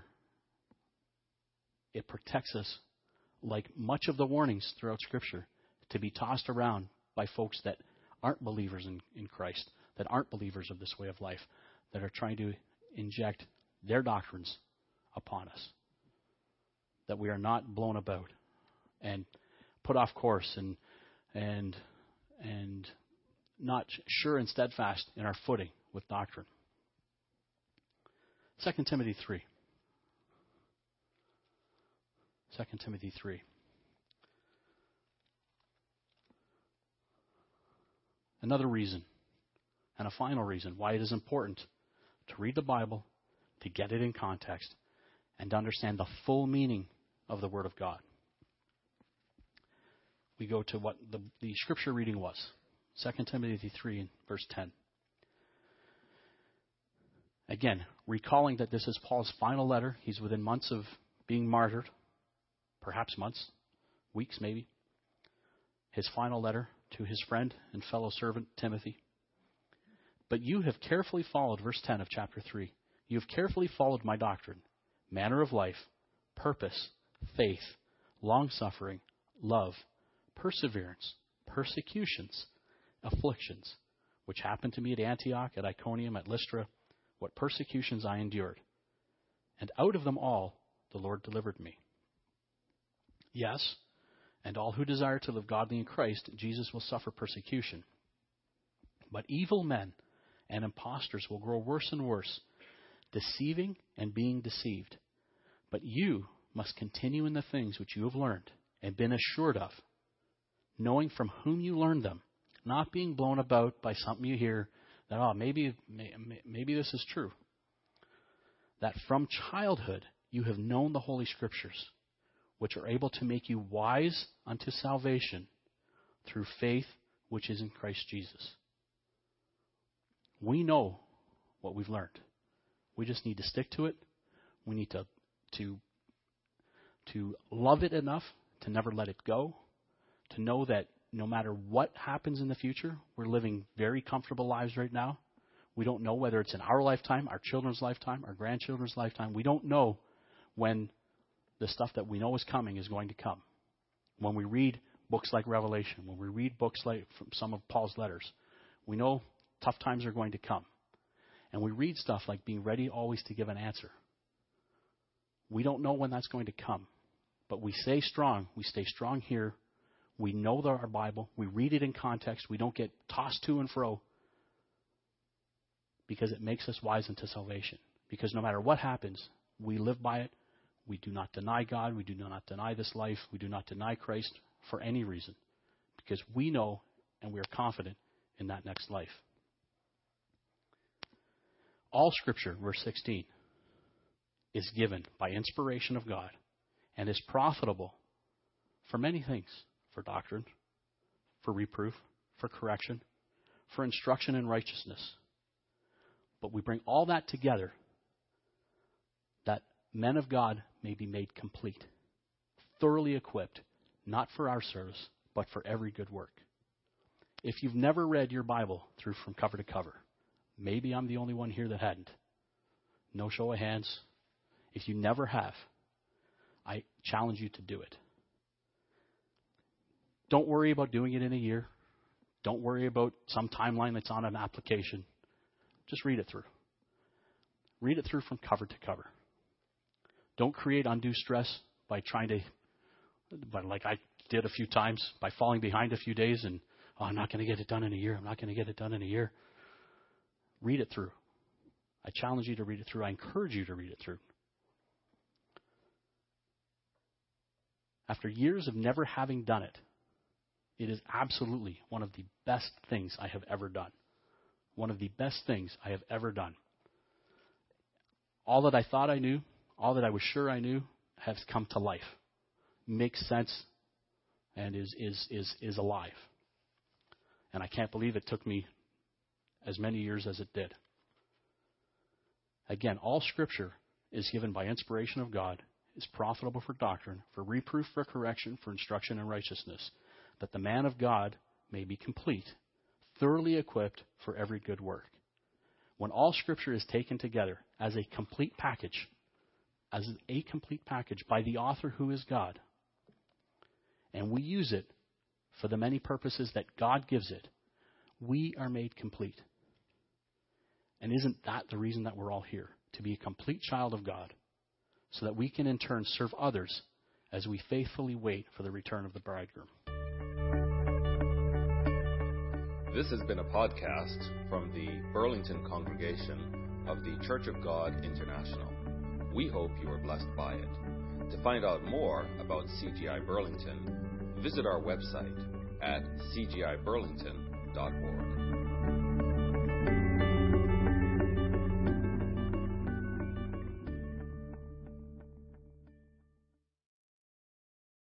it protects us, like much of the warnings throughout Scripture, to be tossed around by folks that aren't believers in, in Christ, that aren't believers of this way of life, that are trying to inject their doctrines upon us. That we are not blown about and put off course and and and not sure and steadfast in our footing with doctrine. Second Timothy three. Second Timothy three. Another reason, and a final reason, why it is important to read the Bible, to get it in context, and to understand the full meaning of the Word of God. We go to what the, the scripture reading was. Second Timothy three, verse ten. Again, recalling that this is Paul's final letter. He's within months of being martyred. Perhaps months, weeks maybe. His final letter to his friend and fellow servant Timothy. But you have carefully followed, verse ten of chapter three, you have carefully followed my doctrine, manner of life, purpose, faith, long-suffering, love, perseverance, persecutions, afflictions, which happened to me at Antioch, at Iconium, at Lystra, what persecutions I endured. And out of them all the Lord delivered me. Yes, and all who desire to live godly in Christ, Jesus will suffer persecution. But evil men and impostors will grow worse and worse, deceiving and being deceived. But you must continue in the things which you have learned and been assured of, knowing from whom you learned them, not being blown about by something you hear that, oh, maybe, maybe this is true. That from childhood you have known the Holy Scriptures, which are able to make you wise unto salvation through faith which is in Christ Jesus. We know what we've learned. We just need to stick to it. We need to to to love it enough to never let it go, to know that no matter what happens in the future, we're living very comfortable lives right now. We don't know whether it's in our lifetime, our children's lifetime, our grandchildren's lifetime. We don't know when the stuff that we know is coming is going to come. When we read books like Revelation, when we read books like from some of Paul's letters, we know tough times are going to come. And we read stuff like being ready always to give an answer. We don't know when that's going to come. But we stay strong. We stay strong here. We know our Bible. We read it in context. We don't get tossed to and fro because it makes us wise unto salvation. Because no matter what happens, we live by it. We do not deny God. We do not deny this life. We do not deny Christ for any reason. Because we know and we are confident in that next life. All Scripture, verse sixteen, is given by inspiration of God and is profitable for many things. For doctrine, for reproof, for correction, for instruction in righteousness. But we bring all that together that men of God may be made complete, thoroughly equipped, not for our service, but for every good work. If you've never read your Bible through from cover to cover, maybe I'm the only one here that hadn't. No show of hands. If you never have, I challenge you to do it. Don't worry about doing it in a year. Don't worry about some timeline that's on an application. Just read it through. Read it through from cover to cover. Don't create undue stress by trying to, by like I did a few times, by falling behind a few days and, oh, I'm not going to get it done in a year. I'm not going to get it done in a year. Read it through. I challenge you to read it through. I encourage you to read it through. After years of never having done it, it is absolutely one of the best things I have ever done. One of the best things I have ever done. All that I thought I knew, all that I was sure I knew, has come to life. Makes sense and is is is is alive. And I can't believe it took me as many years as it did. Again, all Scripture is given by inspiration of God, is profitable for doctrine, for reproof, for correction, for instruction in righteousness, that the man of God may be complete, thoroughly equipped for every good work. When all Scripture is taken together as a complete package, as a complete package by the author who is God, and we use it for the many purposes that God gives it, we are made complete. And isn't that the reason that we're all here? To be a complete child of God, so that we can in turn serve others as we faithfully wait for the return of the bridegroom. This has been a podcast from the Burlington congregation of the Church of God International. We hope you are blessed by it. To find out more about C G I Burlington, visit our website at c g i burlington dot org.